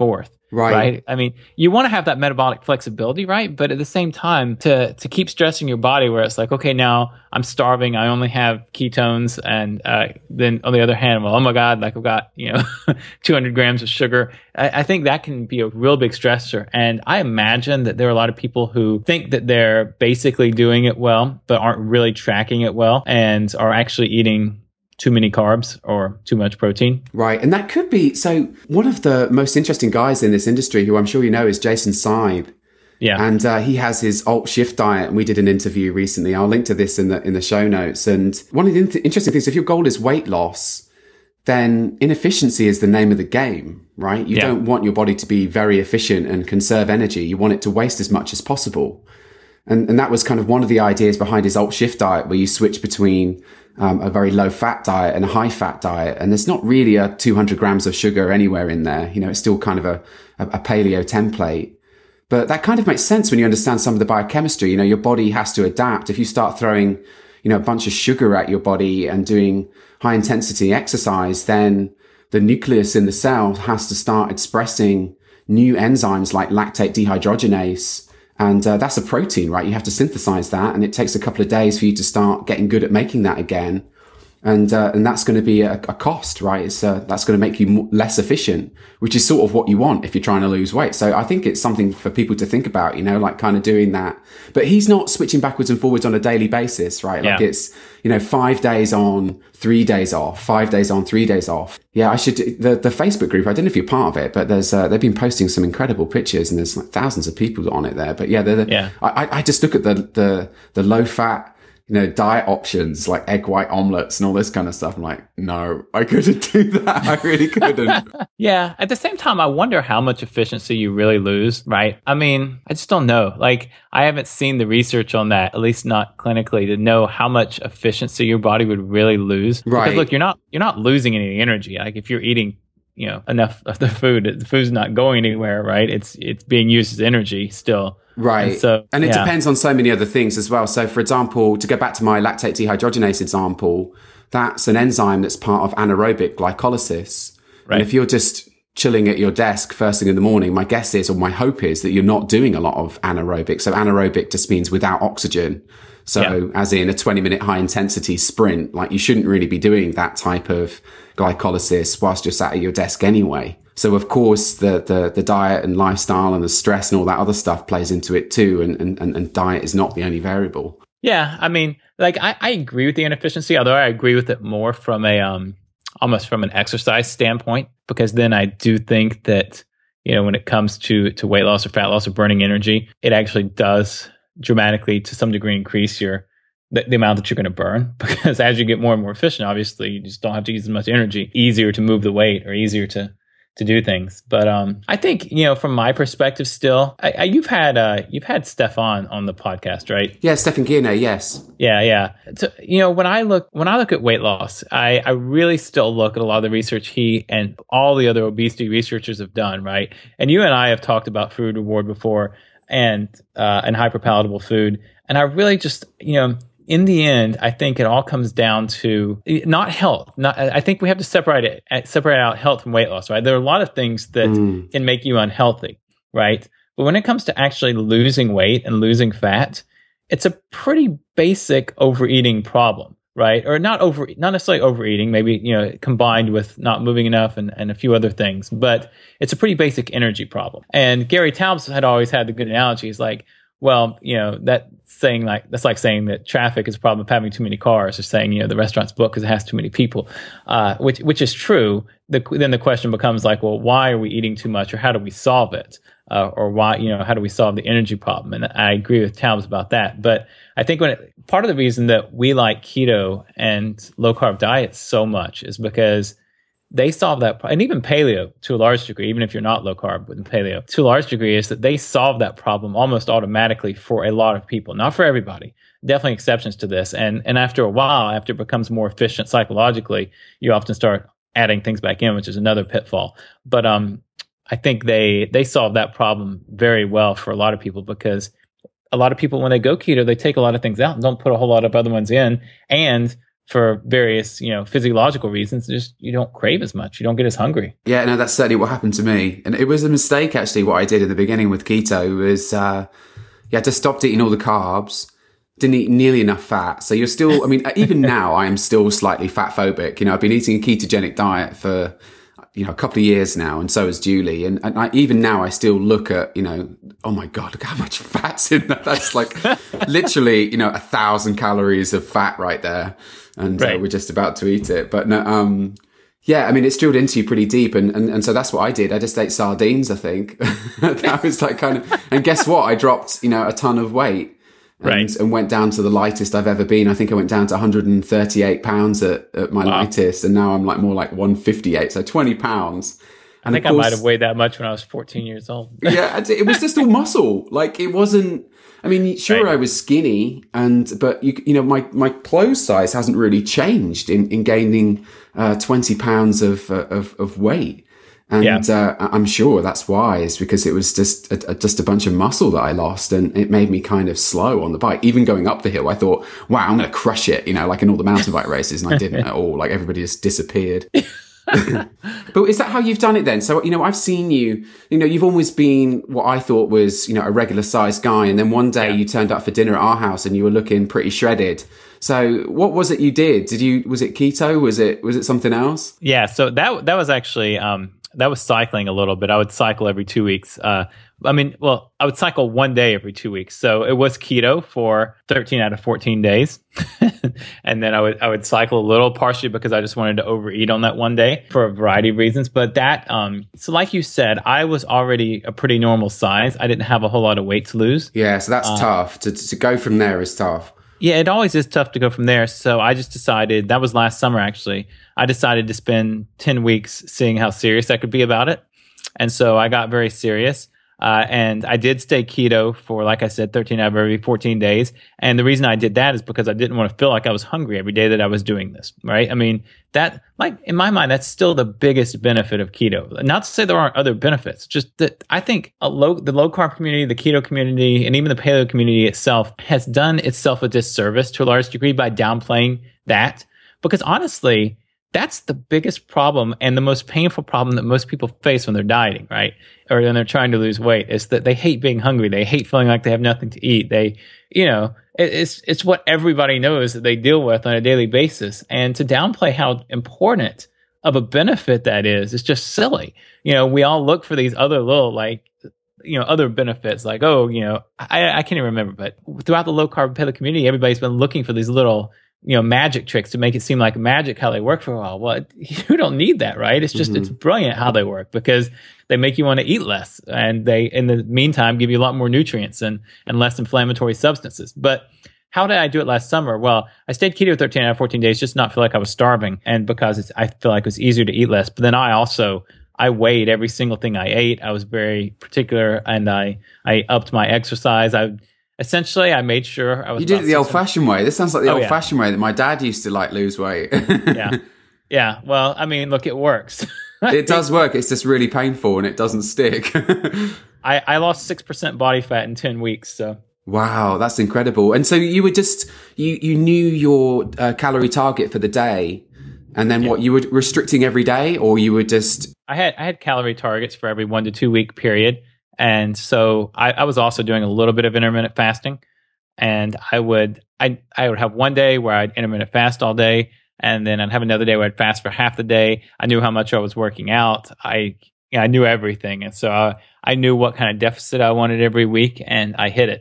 Right. Right. I mean, you want to have that metabolic flexibility, right? But at the same time, to to keep stressing your body where it's like, okay, now I'm starving. I only have ketones. And uh, then on the other hand, well, oh my God, like I've got, you know, two hundred grams of sugar. I, I think that can be a real big stressor. And I imagine that there are a lot of people who think that they're basically doing it well, but aren't really tracking it well and are actually eating too many carbs or too much protein. Right. And that could be, so one of the most interesting guys in this industry, who I'm sure you know, is Jason Seib. Yeah. And uh, he has his alt shift diet. And we did an interview recently. I'll link to this in the, in the show notes. And one of the th- interesting things, if your goal is weight loss, then inefficiency is the name of the game, right? You yeah. don't want your body to be very efficient and conserve energy. You want it to waste as much as possible. And, and that was kind of one of the ideas behind his alt shift diet, where you switch between um, a very low fat diet and a high fat diet. And there's not really a two hundred grams of sugar anywhere in there. You know, it's still kind of a, a, a paleo template. But that kind of makes sense when you understand some of the biochemistry. You know, your body has to adapt. If you start throwing, you know, a bunch of sugar at your body and doing high intensity exercise, then the nucleus in the cell has to start expressing new enzymes like lactate dehydrogenase. And uh, that's a protein, right? You have to synthesize that. And it takes a couple of days for you to start getting good at making that again. And, uh, and that's going to be a, a cost, right? It's, uh, that's going to make you more, less efficient, which is sort of what you want if you're trying to lose weight. So I think it's something for people to think about, you know, like kind of doing that. But he's not switching backwards and forwards on a daily basis, right? Like yeah. it's, you know, five days on, three days off, five days on, three days off. Yeah, I should, the, the Facebook group, I don't know if you're part of it, but there's, uh, they've been posting some incredible pictures and there's like thousands of people on it there. But yeah, they're, yeah. I, I just look at the, the, the low fat, you know, diet options like egg white omelets and all this kind of stuff. I'm like, no, I couldn't do that. I really couldn't. Yeah. At the same time, I wonder how much efficiency you really lose, right? I mean, I just don't know. Like, I haven't seen the research on that, at least not clinically, to know how much efficiency your body would really lose. Right. Because look, you're not, you're not losing any energy. Like if you're eating, you know, enough of the food, the food's not going anywhere, right? It's, it's being used as energy still. Right. And, so, and it yeah. depends on so many other things as well. So for example, to go back to my lactate dehydrogenase example, that's an enzyme that's part of anaerobic glycolysis. Right. And if you're just chilling at your desk first thing in the morning, my guess is, or my hope is, that you're not doing a lot of anaerobic. So anaerobic just means without oxygen. So yeah. as in a twenty minute high intensity sprint, like you shouldn't really be doing that type of glycolysis whilst you're sat at your desk anyway. So of course the, the, the diet and lifestyle and the stress and all that other stuff plays into it too. And, and, and diet is not the only variable. Yeah. I mean, like I, I agree with the inefficiency, although I agree with it more from a, um, almost from an exercise standpoint, because then I do think that, you know, when it comes to, to weight loss or fat loss or burning energy, it actually does dramatically to some degree increase your, the, the amount that you're going to burn, because as you get more and more efficient, obviously you just don't have to use as much energy, easier to move the weight or easier to, to do things. But um, I think, you know, from my perspective still, I, I, you've had uh, you've had Stefan on the podcast, right? Yeah, Stefan Gierner, yes. Yeah, yeah. So, you know, when I look when I look at weight loss, I, I really still look at a lot of the research he and all the other obesity researchers have done, right? And you and I have talked about food reward before and uh, and hyperpalatable food. And I really just, you know, in the end, I think it all comes down to not health. Not, I think we have to separate it, separate out health from weight loss, right? There are a lot of things that mm. can make you unhealthy, right? But when it comes to actually losing weight and losing fat, it's a pretty basic overeating problem, right? Or not over, not necessarily overeating, maybe, you know, combined with not moving enough and, and a few other things, but it's a pretty basic energy problem. And Gary Taubes had always had the good analogy. He's like, well, you know, that saying like, that's like saying that traffic is a problem of having too many cars, or saying, you know, the restaurant's booked because it has too many people, uh, which, which is true. The, then the question becomes like, well, why are we eating too much, or how do we solve it? Uh, or why, you know, how do we solve the energy problem? And I agree with Taubes about that. But I think when it, part of the reason that we like keto and low carb diets so much is because they solve that, and even paleo to a large degree, even if you're not low carb with paleo, to a large degree, is that they solve that problem almost automatically for a lot of people, not for everybody. Definitely exceptions to this. And and after a while, after it becomes more efficient psychologically, you often start adding things back in, which is another pitfall. But um, I think they they solve that problem very well for a lot of people, because a lot of people, when they go keto, they take a lot of things out and don't put a whole lot of other ones in. And for various, you know, physiological reasons, just you don't crave as much. You don't get as hungry. Yeah, no, that's certainly what happened to me. And it was a mistake, actually, what I did in the beginning with keto was, uh, yeah, I just stopped eating all the carbs, didn't eat nearly enough fat. So you're still, I mean, even now I am still slightly fat phobic. You know, I've been eating a ketogenic diet for, you know, a couple of years now, and so has Julie. And, and I, even now I still look at, you know, oh my God, look how much fat's in that. That's like literally, you know, a thousand calories of fat right there. And right. uh, we're just about to eat it. But no, um, yeah, I mean, it's drilled into you pretty deep. And, and, and so that's what I did. I just ate sardines, I think. That was like kind of, and guess what? I dropped, you know, a ton of weight. And, right. and went down to the lightest I've ever been. I think I went down to one hundred thirty-eight pounds at, at my wow. lightest. And now I'm like more like one fifty-eight. So twenty pounds. And I think course, I might have weighed that much when I was fourteen years old. Yeah, it was just all muscle. Like it wasn't, I mean, sure, right. I was skinny, and but you you know, my, my clothes size hasn't really changed in, in gaining uh, twenty pounds of, uh, of of weight. And yeah. uh, I'm sure that's why, is because it was just a, a, just a bunch of muscle that I lost, and it made me kind of slow on the bike. Even going up the hill, I thought, wow, I'm going to crush it, you know, like in all the mountain bike races, and I didn't at all. Like everybody just disappeared. But is that how you've done it then? So, you know, I've seen you, you know, you've always been what I thought was, you know, a regular sized guy. And then one day yeah. you turned up for dinner at our house and you were looking pretty shredded. So what was it you did? Did you, was it keto? Was it, was it something else? Yeah. So that, that was actually, um, that was cycling a little bit. I would cycle every two weeks. Uh, I mean, well, I would cycle one day every two weeks. So it was keto for thirteen out of fourteen days. And then I would, I would cycle a little, partially because I just wanted to overeat on that one day for a variety of reasons. But that, um, so like you said, I was already a pretty normal size. I didn't have a whole lot of weight to lose. Yeah. So that's um, tough to, to go from there is tough. Yeah, it always is tough to go from there. So I just decided, that was last summer actually, I decided to spend ten weeks seeing how serious I could be about it. And so I got very serious. Uh, and I did stay keto for, like I said, thirteen out of every fourteen days. And the reason I did that is because I didn't want to feel like I was hungry every day that I was doing this, right? I mean, that, like, in my mind, that's still the biggest benefit of keto. Not to say there aren't other benefits, just that I think a low, the low carb community, the keto community, and even the paleo community itself has done itself a disservice to a large degree by downplaying that. Because honestly, that's the biggest problem and the most painful problem that most people face when they're dieting, right? Or when they're trying to lose weight, is that they hate being hungry. They hate feeling like they have nothing to eat. They, you know, it, it's it's what everybody knows that they deal with on a daily basis. And to downplay how important of a benefit that is, is just silly. You know, we all look for these other little, like, you know, other benefits, like, oh, you know, I, I can't even remember, but throughout the low carb paleo community, everybody's been looking for these little, you know, magic tricks to make it seem like magic how they work for a while. Well, you don't need that, right? It's just, mm-hmm. it's brilliant how they work, because they make you want to eat less, and they, in the meantime, give you a lot more nutrients and, and less inflammatory substances. But how did I do it last summer? Well, I stayed keto thirteen out of fourteen days, just not feel like I was starving, and because it's, I feel like it was easier to eat less. But then I also, I weighed every single thing I ate. I was very particular, and I, I upped my exercise. I Essentially, I made sure I was. You did it the old-fashioned way. This sounds like the oh, old-fashioned yeah. way that my dad used to like lose weight. yeah, yeah. Well, I mean, look, it works. It does work. It's just really painful and it doesn't stick. I, I lost six percent body fat in ten weeks. So wow, that's incredible. And so you were just you you knew your uh, calorie target for the day, and then yeah. what, you were restricting every day, or you were just? I had I had calorie targets for every one to two week period. And so I, I was also doing a little bit of intermittent fasting, and I would I I would have one day where I'd intermittent fast all day, and then I'd have another day where I'd fast for half the day. I knew how much I was working out. I you know, I knew everything, and so I, I knew what kind of deficit I wanted every week, and I hit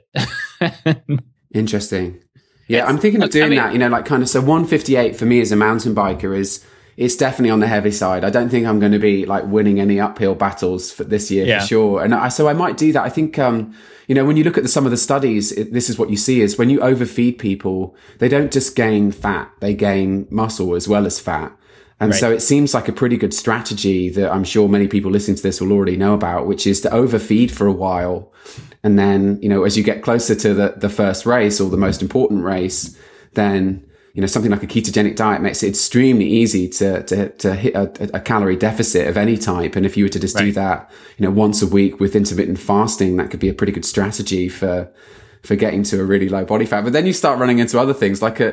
it. Interesting. Yeah, it's, I'm thinking of doing I mean, that. You know, like kind of so one fifty-eight for me as a mountain biker is. It's definitely on the heavy side. I don't think I'm going to be like winning any uphill battles for this year yeah. for sure. And I, so I might do that. I think, um, you know, when you look at the, some of the studies, it, this is what you see is when you overfeed people, they don't just gain fat, they gain muscle as well as fat. And right. so it seems like a pretty good strategy that I'm sure many people listening to this will already know about, which is to overfeed for a while. And then, you know, as you get closer to the, the first race or the most important race, then you know, something like a ketogenic diet makes it extremely easy to, to, to hit a, a calorie deficit of any type. And if you were to just right. do that, you know, once a week with intermittent fasting, that could be a pretty good strategy for, for getting to a really low body fat. But then you start running into other things like a,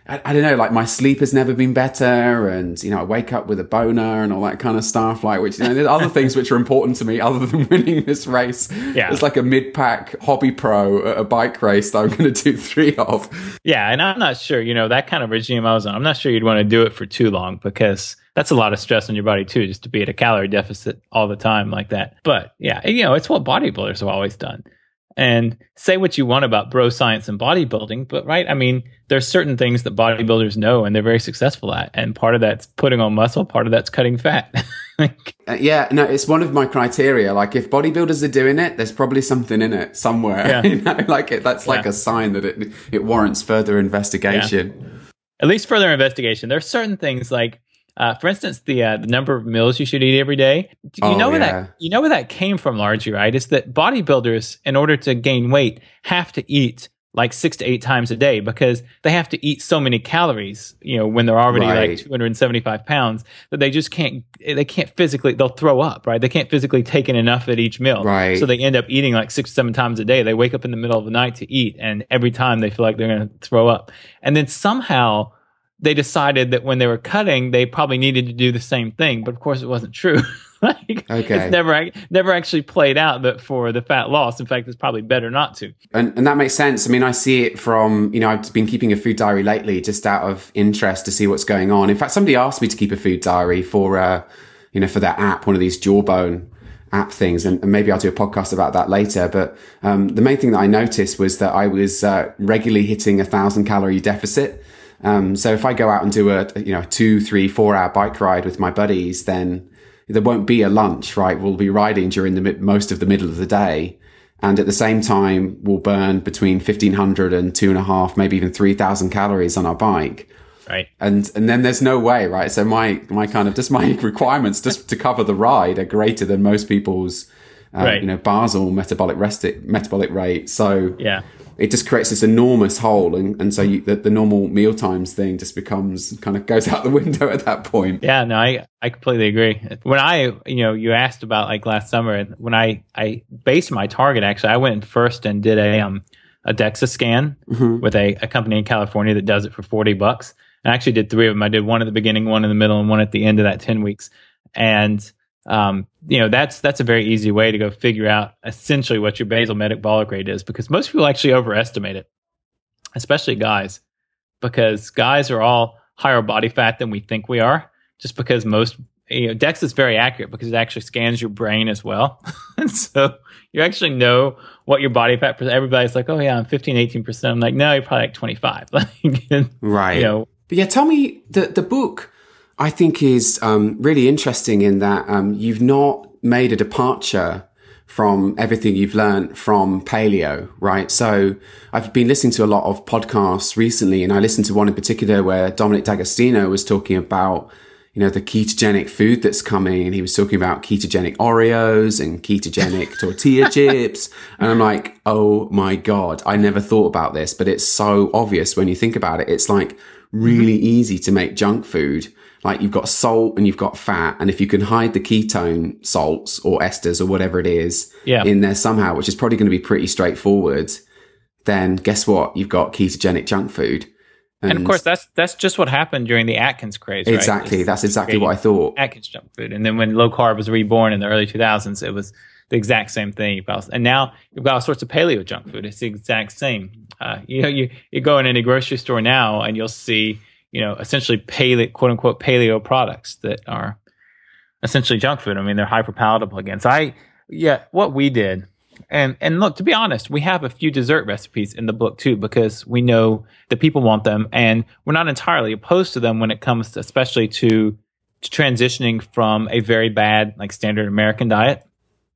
I, I don't know, like my sleep has never been better, and you know, I wake up with a boner and all that kind of stuff. Like, which you know, there's other things which are important to me other than winning this race. Yeah, it's like a mid-pack hobby pro at a bike race that I'm going to do three of. Yeah, and I'm not sure, you know, that kind of regime I was on. I'm not sure you'd want to do it for too long because that's a lot of stress on your body too, just to be at a calorie deficit all the time like that. But yeah, you know, it's what bodybuilders have always done. And say what you want about bro science and bodybuilding, but right, I mean, there's certain things that bodybuilders know and they're very successful at. And part of that's putting on muscle, part of that's cutting fat. uh, yeah, no, it's one of my criteria. Like if bodybuilders are doing it, there's probably something in it somewhere. Yeah. You know, like it, that's like yeah. a sign that it it warrants further investigation. Yeah. At least further investigation. There's certain things like, Uh, for instance, the uh, the number of meals you should eat every day. You oh, know where yeah. that you know where that came from, largely, right? Is that bodybuilders, in order to gain weight, have to eat like six to eight times a day because they have to eat so many calories. You know, when they're already right. like two hundred seventy-five pounds, that they just can't. They can't physically. They'll throw up, right? They can't physically take in enough at each meal, right? So they end up eating like six, seven times a day. They wake up in the middle of the night to eat, and every time they feel like they're going to throw up, and then somehow they decided that when they were cutting, they probably needed to do the same thing. But of course, it wasn't true. like, okay. It's never never actually played out that for the fat loss. In fact, it's probably better not to. And, and that makes sense. I mean, I see it from, you know, I've been keeping a food diary lately just out of interest to see what's going on. In fact, somebody asked me to keep a food diary for, uh, you know, for that app, one of these Jawbone app things. And, and maybe I'll do a podcast about that later. But um, the main thing that I noticed was that I was uh, regularly hitting a thousand calorie deficit. Um, so if I go out and do a, you know, two, three, four hour bike ride with my buddies, then there won't be a lunch, right? We'll be riding during the mid, most of the middle of the day. And at the same time, we'll burn between fifteen hundred and two and a half, maybe even three thousand calories on our bike. Right. And, and then there's no way, right? So my, my kind of, just my requirements just to cover the ride are greater than most people's, uh, right. you know, basal metabolic rest, metabolic rate. So yeah. It just creates this enormous hole, and, and so you, the, the normal meal times thing just becomes kind of goes out the window at that point. Yeah, no, I, I completely agree. When I, you know, you asked about like last summer, when I, I based my target, actually, I went first and did a um a DEXA scan mm-hmm. with a, a company in California that does it for forty bucks. And I actually did three of them. I did one at the beginning, one in the middle, and one at the end of that ten weeks. And Um, you know, that's that's a very easy way to go figure out essentially what your basal metabolic rate is, because most people actually overestimate it, especially guys, because guys are all higher body fat than we think we are, just because most, you know, DEXA is very accurate because it actually scans your brain as well. And so you actually know what your body fat percent. Everybody's like, oh yeah, I'm fifteen, eighteen percent. I'm like, no, you're probably like twenty-five. Like, right. You know, but yeah, tell me the, the book. I think is um, really interesting in that um, you've not made a departure from everything you've learned from paleo, right? So I've been listening to a lot of podcasts recently, and I listened to one in particular where Dominic D'Agostino was talking about, you know, the ketogenic food that's coming, and he was talking about ketogenic Oreos and ketogenic tortilla chips. And I'm like, oh my God, I never thought about this, but it's so obvious when you think about it. It's like really easy to make junk food. Like you've got salt and you've got fat. And if you can hide the ketone salts or esters or whatever it is yeah. in there somehow, which is probably going to be pretty straightforward, then guess what? You've got ketogenic junk food. And, and of course, that's that's just what happened during the Atkins craze, right? Exactly. It's, that's exactly what I thought. Atkins junk food. And then when low carb was reborn in the early two thousands, it was the exact same thing. And now you've got all sorts of paleo junk food. It's the exact same. Uh, you know, you, you go in any grocery store now and you'll see, you know, essentially paleo, quote unquote, paleo products that are essentially junk food. I mean, they're hyper palatable again. So I, yeah, what we did, and and look, to be honest, we have a few dessert recipes in the book too, because we know that people want them, and we're not entirely opposed to them when it comes to, especially to, to transitioning from a very bad, like standard American diet.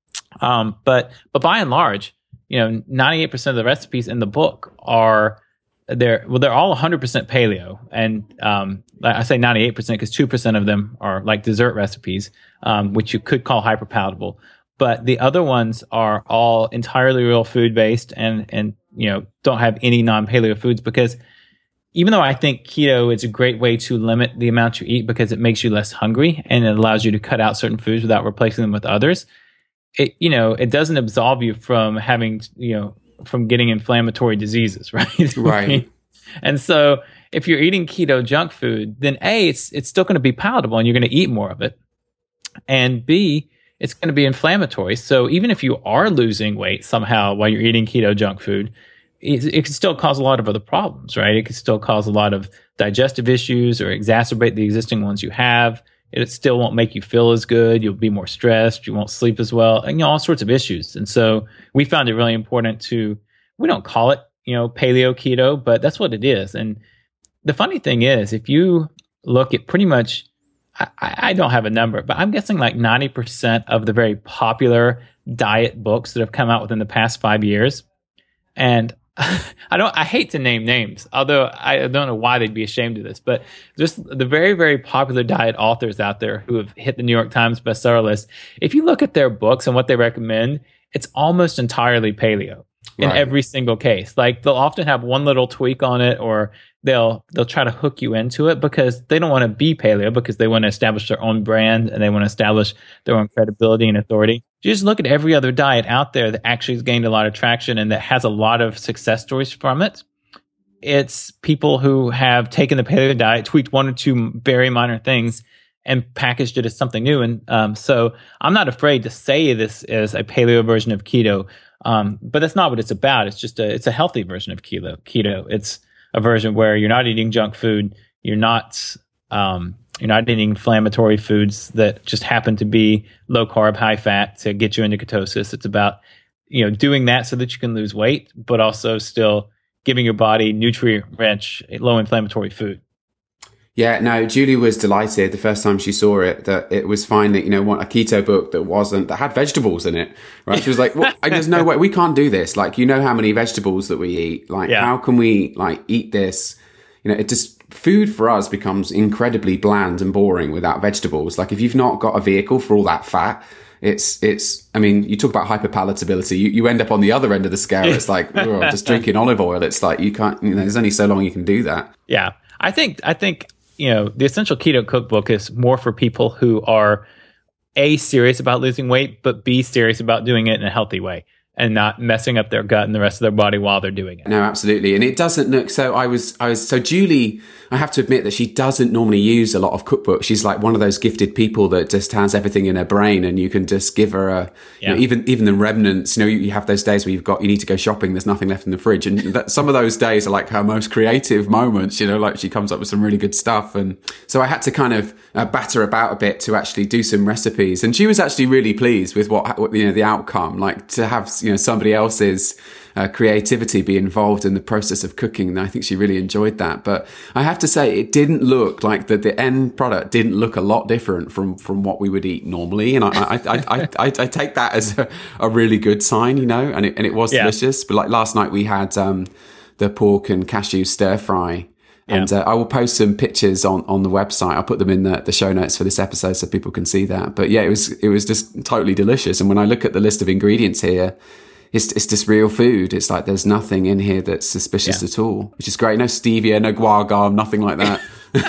Um, but but by and large, you know, ninety-eight percent of the recipes in the book are They're well, they're all one hundred percent paleo, and um, I say ninety-eight percent because two percent of them are like dessert recipes, um, which you could call hyper palatable. But the other ones are all entirely real food based, and and you know don't have any non paleo foods, because even though I think keto is a great way to limit the amount you eat because it makes you less hungry and it allows you to cut out certain foods without replacing them with others, it you know it doesn't absolve you from having you know. from getting inflammatory diseases, right? Right. And so if you're eating keto junk food, then A, it's it's still going to be palatable and you're going to eat more of it. And B, it's going to be inflammatory. So even if you are losing weight somehow while you're eating keto junk food, it, it can still cause a lot of other problems, right? It can still cause a lot of digestive issues or exacerbate the existing ones you have. It still won't make you feel as good. You'll be more stressed. You won't sleep as well, and you know, all sorts of issues. And so we found it really important to, we don't call it, you know, paleo keto, but that's what it is. And the funny thing is, if you look at pretty much, I, I don't have a number, but I'm guessing like ninety percent of the very popular diet books that have come out within the past five years. And I don't, I hate to name names, although I don't know why they'd be ashamed of this, but just the very, very popular diet authors out there who have hit the New York Times bestseller list. If you look at their books and what they recommend, it's almost entirely paleo in right. every single case. Like they'll often have one little tweak on it, or they'll they'll try to hook you into it because they don't want to be paleo, because they want to establish their own brand and they want to establish their own credibility and authority. You just look at every other diet out there that actually has gained a lot of traction and that has a lot of success stories from it. It's people who have taken the paleo diet, tweaked one or two very minor things, and packaged it as something new. And um, so I'm not afraid to say this is a paleo version of keto, um, but that's not what it's about. It's just a it's a healthy version of keto. Keto. It's a version where you're not eating junk food. You're not um, you're not eating inflammatory foods that just happen to be low carb, high fat to get you into ketosis. It's about, you know, doing that so that you can lose weight, but also still giving your body nutrient-rich, low inflammatory food. Yeah, no, Julie was delighted the first time she saw it that it was finally, you know, what a keto book that wasn't, that had vegetables in it, right? She was like, well, there's no way, we can't do this. Like, you know how many vegetables that we eat. Like, yeah. how can we, like, eat this? You know, it just, food for us becomes incredibly bland and boring without vegetables. Like, if you've not got a vehicle for all that fat, it's, it's, I mean, you talk about hyperpalatability, you, you end up on the other end of the scale. It's like, oh, just drinking olive oil. It's like, you can't, you know, there's only so long you can do that. Yeah. I think, I think, you know, the Essential Keto Cookbook is more for people who are A, serious about losing weight, but B, serious about doing it in a healthy way and not messing up their gut and the rest of their body while they're doing it. No, absolutely. And it doesn't look, so I was, I was, so Julie, I have to admit that she doesn't normally use a lot of cookbooks. She's like one of those gifted people that just has everything in her brain, and you can just give her a, yeah. you know, even, even the remnants, you know, you, you have those days where you've got, you need to go shopping, there's nothing left in the fridge. And that, some of those days are like her most creative moments, you know, like she comes up with some really good stuff. And so I had to kind of uh, batter about a bit to actually do some recipes. And she was actually really pleased with what, what you know, the outcome, like to have, you know, somebody else's uh, creativity be involved in the process of cooking. And I think she really enjoyed that. But I have to say, it didn't look like the, the end product didn't look a lot different from, from what we would eat normally. And I, I, I, I, I, I take that as a, a really good sign, you know, and it, and it was yeah. delicious. But like last night we had um, the pork and cashew stir fry. And yeah. uh, I will post some pictures on, on the website. I'll put them in the, the show notes for this episode so people can see that. But yeah, it was it was just totally delicious. And when I look at the list of ingredients here, it's it's just real food. It's like there's nothing in here that's suspicious yeah. at all, which is great. No stevia, no guar gum, nothing like that.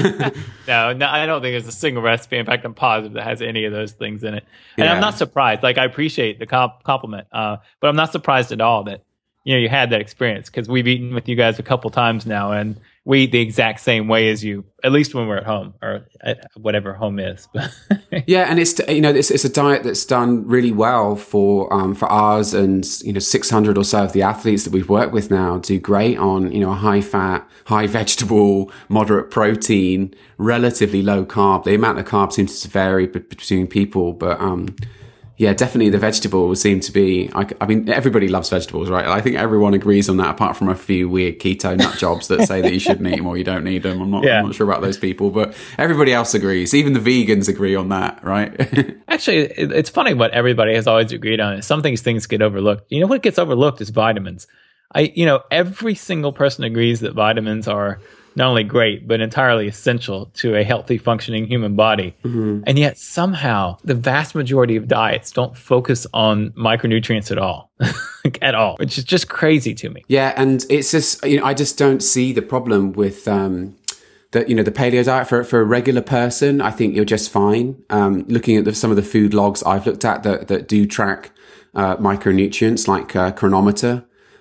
no, no, I don't think there's a single recipe. In fact, I'm positive that has any of those things in it. And yeah. I'm not surprised. Like, I appreciate the comp- compliment, uh, but I'm not surprised at all that, you know, you had that experience, because we've eaten with you guys a couple times now, and we eat the exact same way as you, at least when we're at home, or at whatever home is. Yeah, and it's, you know, it's, it's a diet that's done really well for um, for ours, and you know, six hundred or so of the athletes that we've worked with now do great on, you know, a high fat, high vegetable, moderate protein, relatively low carb. The amount of carbs seems to vary b- between people, but um, yeah, definitely the vegetables seem to be, I, I mean, everybody loves vegetables, right? I think everyone agrees on that, apart from a few weird keto nut jobs that say that you shouldn't eat them or you don't need them. I'm not, yeah. I'm not sure about those people, but everybody else agrees. Even the vegans agree on that, right? Actually, it, it's funny what everybody has always agreed on. Some things, things get overlooked. You know what gets overlooked is vitamins. I, you know, every single person agrees that vitamins are not only great, but entirely essential to a healthy, functioning human body. Mm-hmm. And yet somehow the vast majority of diets don't focus on micronutrients at all, at all, which is just crazy to me. Yeah. And it's just, you know, I just don't see the problem with, um, the, you know, the paleo diet for, for a regular person. I think you're just fine. Um, looking at the, some of the food logs I've looked at that, that do track, uh, micronutrients like, uh, Chronometer.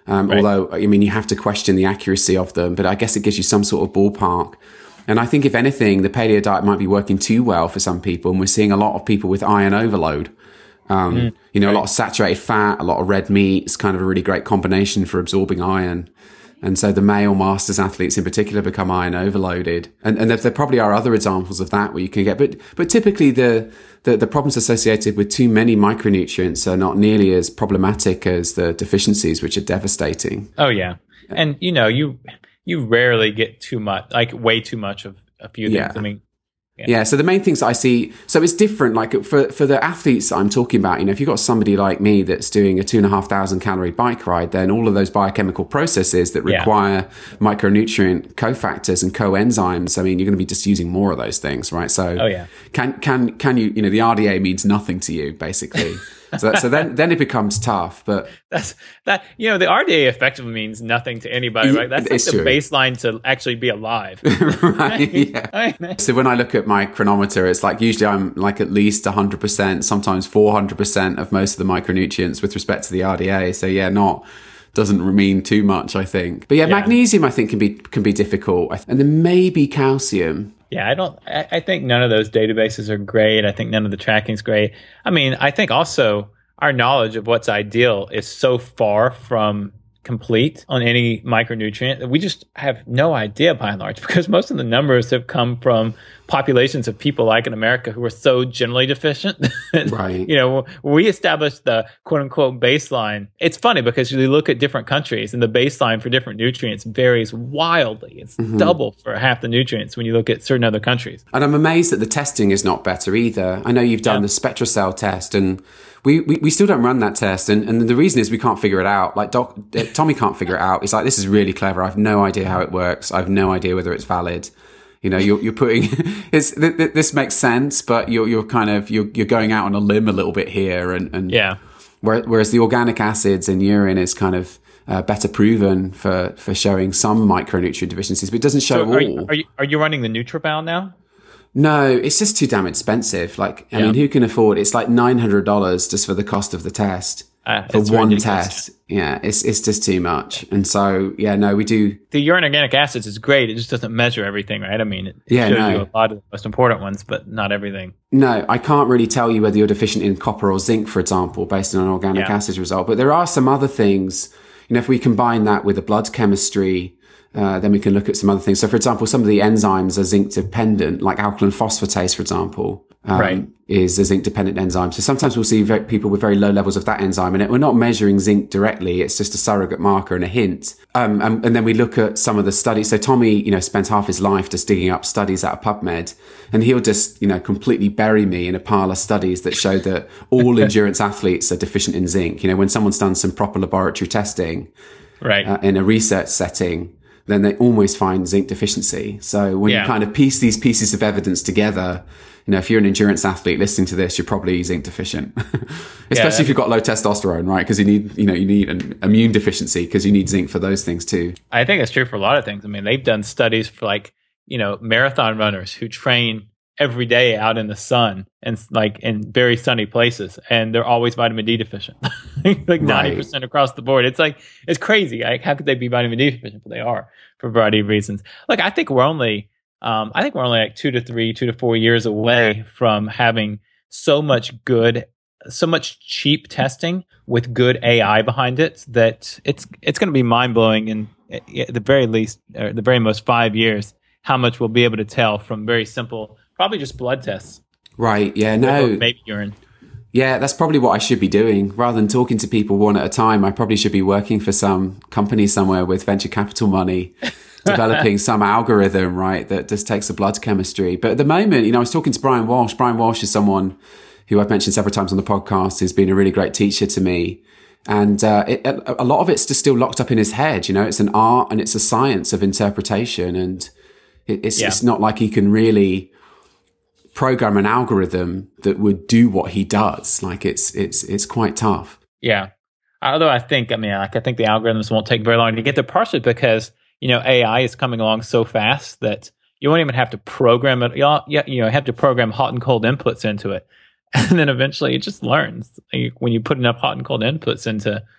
Um, Right. Although, I mean, you have to question the accuracy of them, but I guess it gives you some sort of ballpark. And I think, if anything, the paleo diet might be working too well for some people. And we're seeing a lot of people with iron overload. Um, mm, you know, right. A lot of saturated fat, a lot of red meat is kind of a really great combination for absorbing iron. And so the male masters athletes in particular become iron overloaded. And, and there, there probably are other examples of that where you can get, but, but typically the, the, the problems associated with too many micronutrients are not nearly as problematic as the deficiencies, which are devastating. Oh yeah. And you know, you, you rarely get too much, like way too much of a few things. Yeah. I mean, Yeah. yeah. So the main things I see, so it's different. Like for, for the athletes I'm talking about, you know, if you've got somebody like me that's doing a two and a half thousand calorie bike ride, then all of those biochemical processes that require yeah. micronutrient cofactors and coenzymes, I mean, you're going to be just using more of those things, right? So oh, yeah. can, can, can you, you know, the R D A means nothing to you basically. So, so then, then it becomes tough. But that's that. You know, the R D A effectively means nothing to anybody, right? That's like the true. baseline to actually be alive. Right? Yeah. So when I look at my chronometer, it's like usually I'm like at least one hundred percent, sometimes four hundred percent of most of the micronutrients with respect to the R D A. So yeah, not doesn't mean too much, I think. But yeah, yeah. magnesium I think can be can be difficult, and then maybe calcium. Yeah, I don't. I, I think none of those databases are great. I think none of the tracking's great. I mean, I think also our knowledge of what's ideal is so far from complete on any micronutrient that we just have no idea by and large, because most of the numbers have come from populations of people like in America who are so generally deficient. Right. You know, we established the quote unquote baseline. It's funny because you look at different countries and the baseline for different nutrients varies wildly. It's mm-hmm. double for half the nutrients when you look at certain other countries. And I'm amazed that the testing is not better either. I know you've done yeah. the SpectraCell test, and we, we, we still don't run that test. And, and the reason is we can't figure it out. Like Doc, Tommy can't figure it out. He's like, this is really clever. I have no idea how it works. I have no idea whether it's valid. You know, you're, you're putting, it's, th- th- this makes sense, but you're, you're kind of, you're, you're going out on a limb a little bit here. And, and yeah. Whereas the organic acids in urine is kind of uh, better proven for, for showing some micronutrient deficiencies, but it doesn't show so are all. You, are you, are you running the NutriBound now? No, it's just too damn expensive. Like, I yeah. mean, who can afford, it's like nine hundred dollars just for the cost of the test. Uh, for one ridiculous. test. Yeah, it's it's just too much. And so, yeah, no, we do. The urine organic acids is great. It just doesn't measure everything, right? I mean, it yeah, shows no. you a lot of the most important ones, but not everything. No, I can't really tell you whether you're deficient in copper or zinc, for example, based on an organic yeah. acids result. But there are some other things, you know, if we combine that with the blood chemistry, uh, then we can look at some other things. So, for example, some of the enzymes are zinc dependent, like alkaline phosphatase, for example. Um, right. is a zinc-dependent enzyme. So sometimes we'll see very, people with very low levels of that enzyme, and it, we're not measuring zinc directly. It's just a surrogate marker and a hint. Um, and, and then we look at some of the studies. So Tommy, you know, spends half his life just digging up studies out of PubMed, and he'll just, you know, completely bury me in a pile of studies that show that all endurance athletes are deficient in zinc. You know, when someone's done some proper laboratory testing, right, uh, in a research setting, then they always find zinc deficiency. So when yeah. you kind of piece these pieces of evidence together, you know, if you're an endurance athlete listening to this, you're probably zinc deficient, especially yeah, if you've got low testosterone, right? Because you need, you know, you need an immune deficiency because you need zinc for those things too. I think it's true for a lot of things. I mean, they've done studies for like, you know, marathon runners who train every day out in the sun and like in very sunny places, and they're always vitamin D deficient, like ninety percent across the board. It's like, it's crazy. Like, how could they be vitamin D deficient? But they are for a variety of reasons. Like, I think we're only, Um, I think we're only like two to three, two to four years away from having so much good, so much cheap testing with good A I behind it that it's it's going to be mind blowing in at the very least, or the very most five years, how much we'll be able to tell from very simple, probably just blood tests. Right. Yeah. No. Maybe urine. Yeah, that's probably what I should be doing. Rather than talking to people one at a time, I probably should be working for some company somewhere with venture capital money, developing some algorithm, right, that just takes the blood chemistry. But at the moment, you know, I was talking to Brian Walsh. Brian Walsh is someone who I've mentioned several times on the podcast, who's been a really great teacher to me. And uh, it, a lot of it's just still locked up in his head. You know, it's an art and it's a science of interpretation. And it, it's, yeah. it's not like he can really program an algorithm that would do what he does. Like, it's it's it's quite tough. Yeah. Although I think, I mean, like, I think the algorithms won't take very long to get there, partially because, you know, A I is coming along so fast that you won't even have to program it. You you know, have to program hot and cold inputs into it. And then eventually it just learns. Like, when you put enough hot and cold inputs into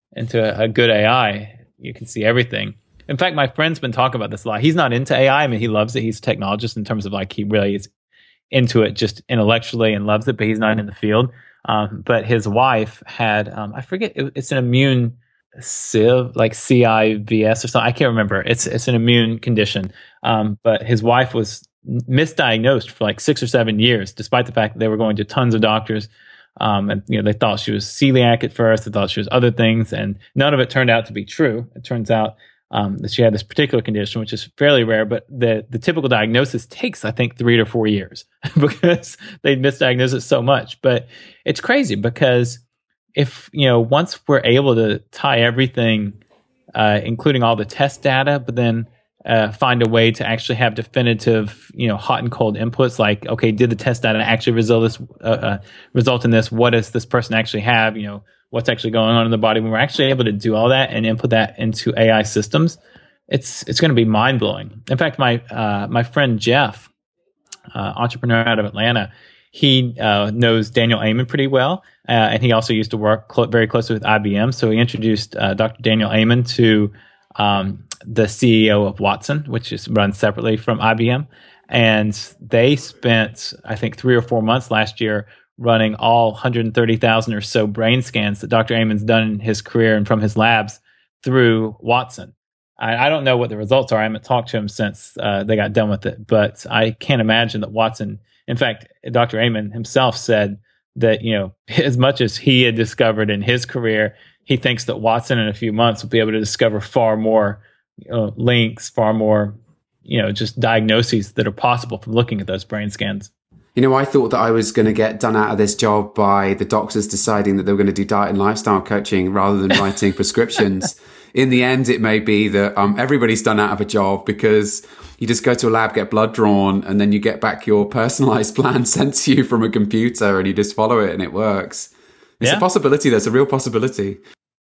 into a, a good A I, you can see everything. In fact, my friend's been talking about this a lot. He's not into A I. I mean, he loves it. He's a technologist in terms of like he really is into it just intellectually and loves it, but he's not in the field. Um, but his wife had, um, I forget, it, it's an immune civ, like C I V S or something. I can't remember. It's it's an immune condition. Um, but his wife was misdiagnosed for like six or seven years, despite the fact that they were going to tons of doctors. Um, and you know, they thought she was celiac at first. They thought she was other things, and none of it turned out to be true. It turns out um, that she had this particular condition, which is fairly rare. But the the typical diagnosis takes, I think, three to four years because they misdiagnose it so much. But it's crazy because if you know, once we're able to tie everything, uh, including all the test data, but then Uh, find a way to actually have definitive, you know, hot and cold inputs. Like, okay, did the test data actually result this uh, uh, result in this? What does this person actually have? You know, what's actually going on in the body? When we're actually able to do all that and input that into A I systems, it's it's going to be mind blowing. In fact, my uh, my friend Jeff, uh, entrepreneur out of Atlanta, he uh, knows Daniel Amen pretty well, uh, and he also used to work cl- very closely with I B M. So he introduced uh, Doctor Daniel Amen to um, the C E O of Watson, which is run separately from I B M. And they spent, I think, three or four months last year running all one hundred thirty thousand or so brain scans that Doctor Amen's done in his career and from his labs through Watson. I, I don't know what the results are. I haven't talked to him since uh, they got done with it, but I can't imagine that Watson, in fact, Doctor Amen himself said that, you know, as much as he had discovered in his career, he thinks that Watson in a few months will be able to discover far more uh, links, far more, you know, just diagnoses that are possible from looking at those brain scans. You know, I thought that I was going to get done out of this job by the doctors deciding that they were going to do diet and lifestyle coaching rather than writing prescriptions. In the end, it may be that um, everybody's done out of a job because you just go to a lab, get blood drawn, and then you get back your personalized plan sent to you from a computer and you just follow it and it works. It's yeah. a possibility. There's a real possibility.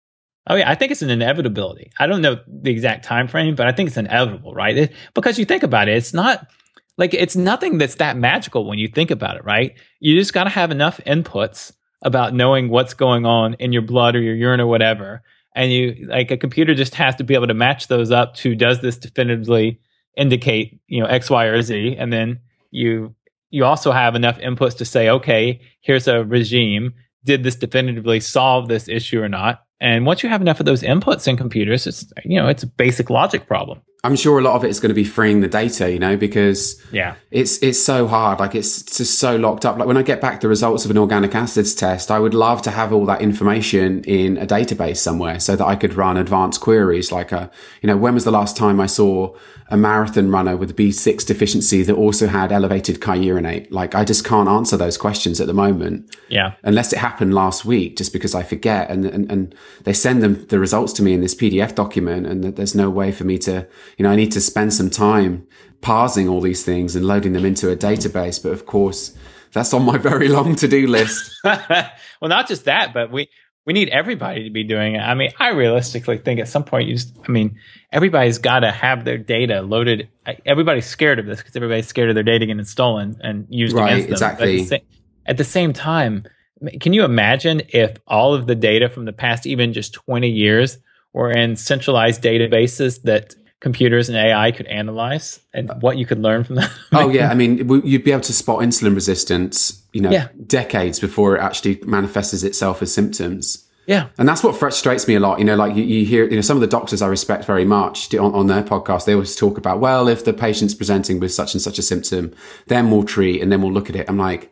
Oh yeah, I think it's an inevitability. I don't know the exact time frame, but I think it's inevitable, right? It, because you think about it, it's not like it's nothing that's that magical when you think about it, right? You just got to have enough inputs about knowing what's going on in your blood or your urine or whatever, and you like a computer just has to be able to match those up to does this definitively indicate, you know, X, Y, or Z, and then you you also have enough inputs to say, okay, here's a regime. Did this definitively solve this issue or not? And once you have enough of those inputs in computers, it's, you know, it's a basic logic problem. I'm sure a lot of it is going to be freeing the data, you know, because yeah, it's it's so hard. Like it's just so locked up. Like when I get back the results of an organic acids test, I would love to have all that information in a database somewhere so that I could run advanced queries. Like, a, you know, when was the last time I saw a marathon runner with a B six deficiency that also had elevated chiurenate? Like, I just can't answer those questions at the moment. Yeah. Unless it happened last week, just because I forget. And, and, and they send them the results to me in this P D F document, and there's no way for me to, you know, I need to spend some time parsing all these things and loading them into a database. But of course, that's on my very long to-do list. Well, not just that, but we, we need everybody to be doing it. I mean, I realistically think at some point you just, I mean, everybody's got to have their data loaded. Everybody's scared of this because everybody's scared of their data getting stolen and used right, against them. Exactly. At the, sa- at the same time, can you imagine if all of the data from the past, even just twenty years, were in centralized databases that computers and A I could analyze, and what you could learn from that? Oh yeah, I mean, you'd be able to spot insulin resistance, you know, yeah. decades before it actually manifests itself as symptoms. Yeah, and that's what frustrates me a lot. You know, like you, you hear, you know, some of the doctors I respect very much on, on their podcast, they always talk about, well, if the patient's presenting with such and such a symptom, then we'll treat, and then we'll look at it. I'm like,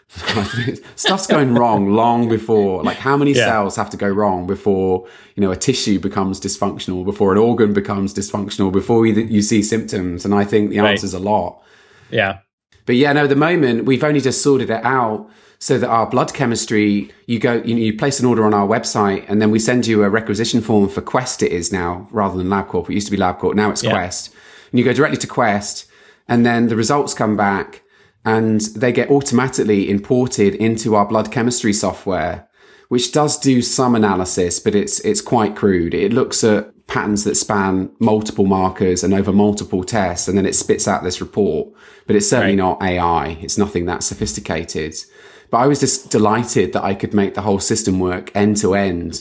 stuff's going wrong long before. Like, how many yeah. cells have to go wrong before, you know, a tissue becomes dysfunctional, before an organ becomes dysfunctional, before you, you see symptoms? And I think the right. answer's a lot. Yeah. But yeah, no, at the moment we've only just sorted it out so that our blood chemistry, you go, you know, you place an order on our website, and then we send you a requisition form for Quest. It is now, rather than LabCorp. It used to be LabCorp. Now it's yeah. Quest. And you go directly to Quest, and then the results come back, and they get automatically imported into our blood chemistry software, which does do some analysis, but it's it's quite crude. It looks at patterns that span multiple markers and over multiple tests, and then it spits out this report. But it's certainly right. not A I. It's nothing that sophisticated. But I was just delighted that I could make the whole system work end to end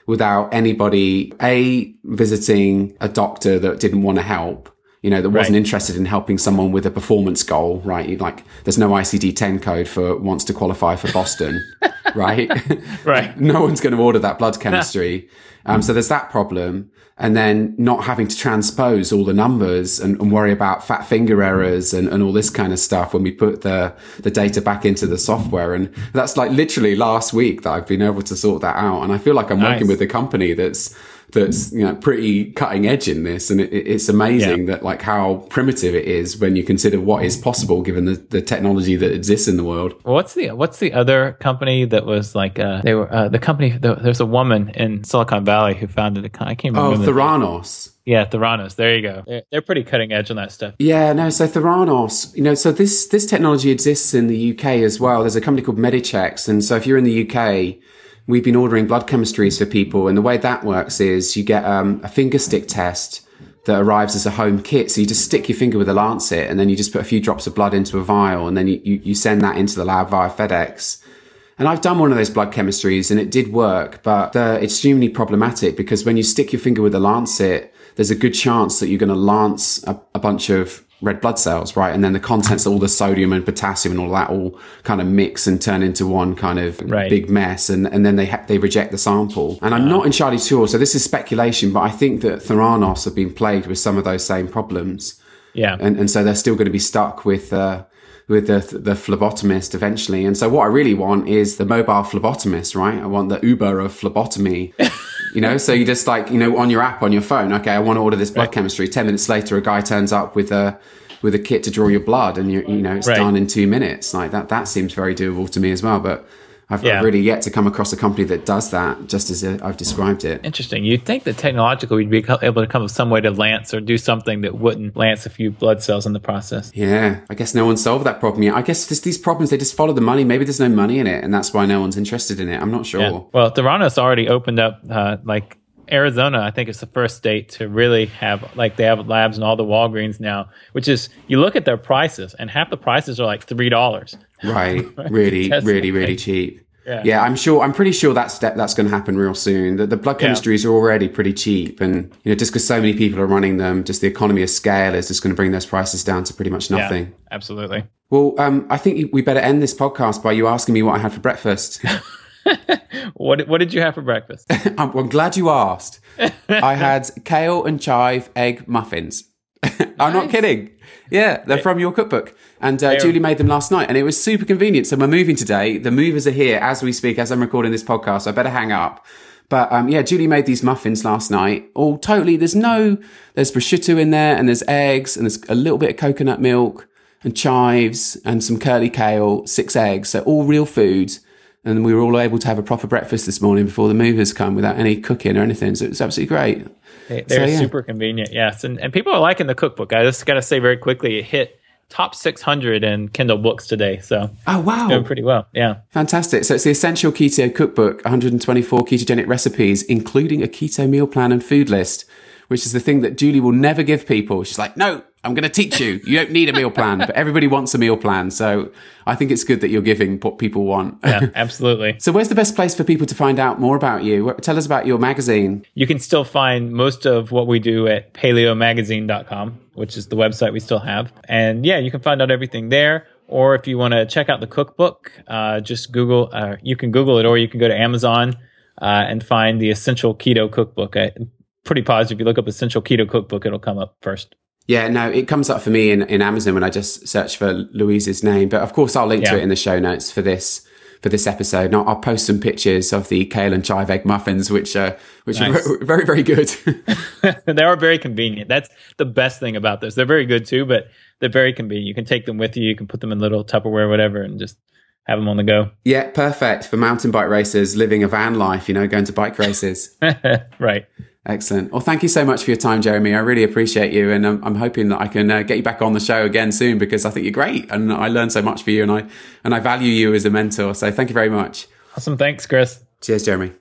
without anybody, A, visiting a doctor that didn't want to help, you know, that wasn't Right. interested in helping someone with a performance goal, right? You, like, there's no I C D ten code for wants to qualify for Boston, right? Right. No one's going to order that blood chemistry. Um, so there's that problem. And then not having to transpose all the numbers and, and worry about fat finger errors and, and all this kind of stuff when we put the, the data back into the software. And that's like literally last week that I've been able to sort that out. And I feel like I'm Nice. working with a company that's, that's, you know, pretty cutting edge in this. And it, it's amazing Yeah. that like how primitive it is when you consider what is possible given the, the technology that exists in the world. Well, what's the what's the other company that was like uh, they were uh, the company? The, there's a woman in Silicon Valley who founded it. I can't Oh, remember. the- Theranos. Yeah, Theranos. There you go. They're, they're pretty cutting edge on that stuff. Yeah, no, so Theranos, you know, so this, this technology exists in the U K as well. There's a company called Medichecks. And so if you're in the U K, we've been ordering blood chemistries for people. And the way that works is you get um, a finger stick test that arrives as a home kit. So you just stick your finger with a lancet and then you just put a few drops of blood into a vial and then you, you, you send that into the lab via FedEx. And I've done one of those blood chemistries and it did work, but they're extremely problematic because when you stick your finger with a lancet, there's a good chance that you're going to lance a, a bunch of red blood cells, right? And then the contents of all the sodium and potassium and all that all kind of mix and turn into one kind of Right. big mess. And, and then they ha- they reject the sample. And I'm not entirely sure. So this is speculation, but I think that Theranos have been plagued with some of those same problems. Yeah. And, and so they're still going to be stuck with, uh, with the, the phlebotomist eventually. And so what I really want is the mobile phlebotomist, right? I want the Uber of phlebotomy. You know, so you just like, you know, on your app, on your phone, okay, I want to order this blood Right. chemistry. ten minutes later, a guy turns up with a, with a kit to draw your blood and you, you know, it's Right. done in two minutes. Like that, that seems very doable to me as well. But I've, Yeah. I've really yet to come across a company that does that just as uh, I've described it. Interesting. You'd think that technologically we'd be co- able to come up with some way to lance or do something that wouldn't lance a few blood cells in the process. Yeah, I guess no one solved that problem yet. I guess just these problems, they just follow the money. Maybe there's no money in it and that's why no one's interested in it. I'm not sure. Yeah. Well, Theranos already opened up, uh, like Arizona, I think it's the first state to really have, like, they have labs in all the Walgreens now, which is, you look at their prices and half the prices are like three dollars. Right. Really, That's really, really right. cheap. Yeah. Yeah, I'm sure. I'm pretty sure that's that, that's going to happen real soon. The, the blood Yeah. chemistries are already pretty cheap, and you know, just because so many people are running them, just the economy of scale is just going to bring those prices down to pretty much nothing. Yeah, absolutely. Well, um, I think we better end this podcast by you asking me what I had for breakfast. What what did you have for breakfast? I'm, I'm glad you asked. I had kale and chive egg muffins. I'm not kidding. Yeah, they're from your cookbook. And uh, They're- Julie made them last night, and it was super convenient. So we're moving today. The movers are here as we speak, as I'm recording this podcast. So I better hang up. But um, yeah, Julie made these muffins last night. All totally, there's no, there's prosciutto in there, and there's eggs, and there's a little bit of coconut milk, and chives, and some curly kale, six eggs. So all real foods. And we were all able to have a proper breakfast this morning before the movers come without any cooking or anything. So it was absolutely great. They, they're So, yeah. super convenient, yes. And and people are liking the cookbook. I just got to say very quickly, it hit top six hundred in Kindle books today. So Oh, wow. doing pretty well. Yeah. Fantastic. So it's the Essential Keto Cookbook, one hundred twenty-four ketogenic recipes, including a keto meal plan and food list, which is the thing that Julie will never give people. She's like, no, I'm going to teach you. You don't need a meal plan, but everybody wants a meal plan. So I think it's good that you're giving what people want. Yeah, absolutely. So where's the best place for people to find out more about you? Tell us about your magazine. You can still find most of what we do at paleo magazine dot com, which is the website we still have. And yeah, you can find out everything there. Or if you want to check out the cookbook, uh, just Google, uh, you can Google it, or you can go to Amazon uh, and find the Essential Keto Cookbook. I'm pretty positive if you look up Essential Keto Cookbook, it'll come up first. Yeah, no, it comes up for me in, in Amazon when I just search for Louise's name. But of course, I'll link Yeah. to it in the show notes for this for this episode. And I'll, I'll post some pictures of the kale and chive egg muffins, which uh, which Nice. are very, very good. They are very convenient. That's the best thing about this. They're very good too, but they're very convenient. You can take them with you. You can put them in little Tupperware, whatever, and just have them on the go. Yeah, perfect for mountain bike racers living a van life, you know, going to bike races. Right. Excellent. Well, thank you so much for your time, Jeremy. I really appreciate you. And I'm, I'm hoping that I can uh, get you back on the show again soon because I think you're great. And I learned so much for you and I, and I value you as a mentor. So thank you very much. Awesome. Thanks, Chris. Cheers, Jeremy.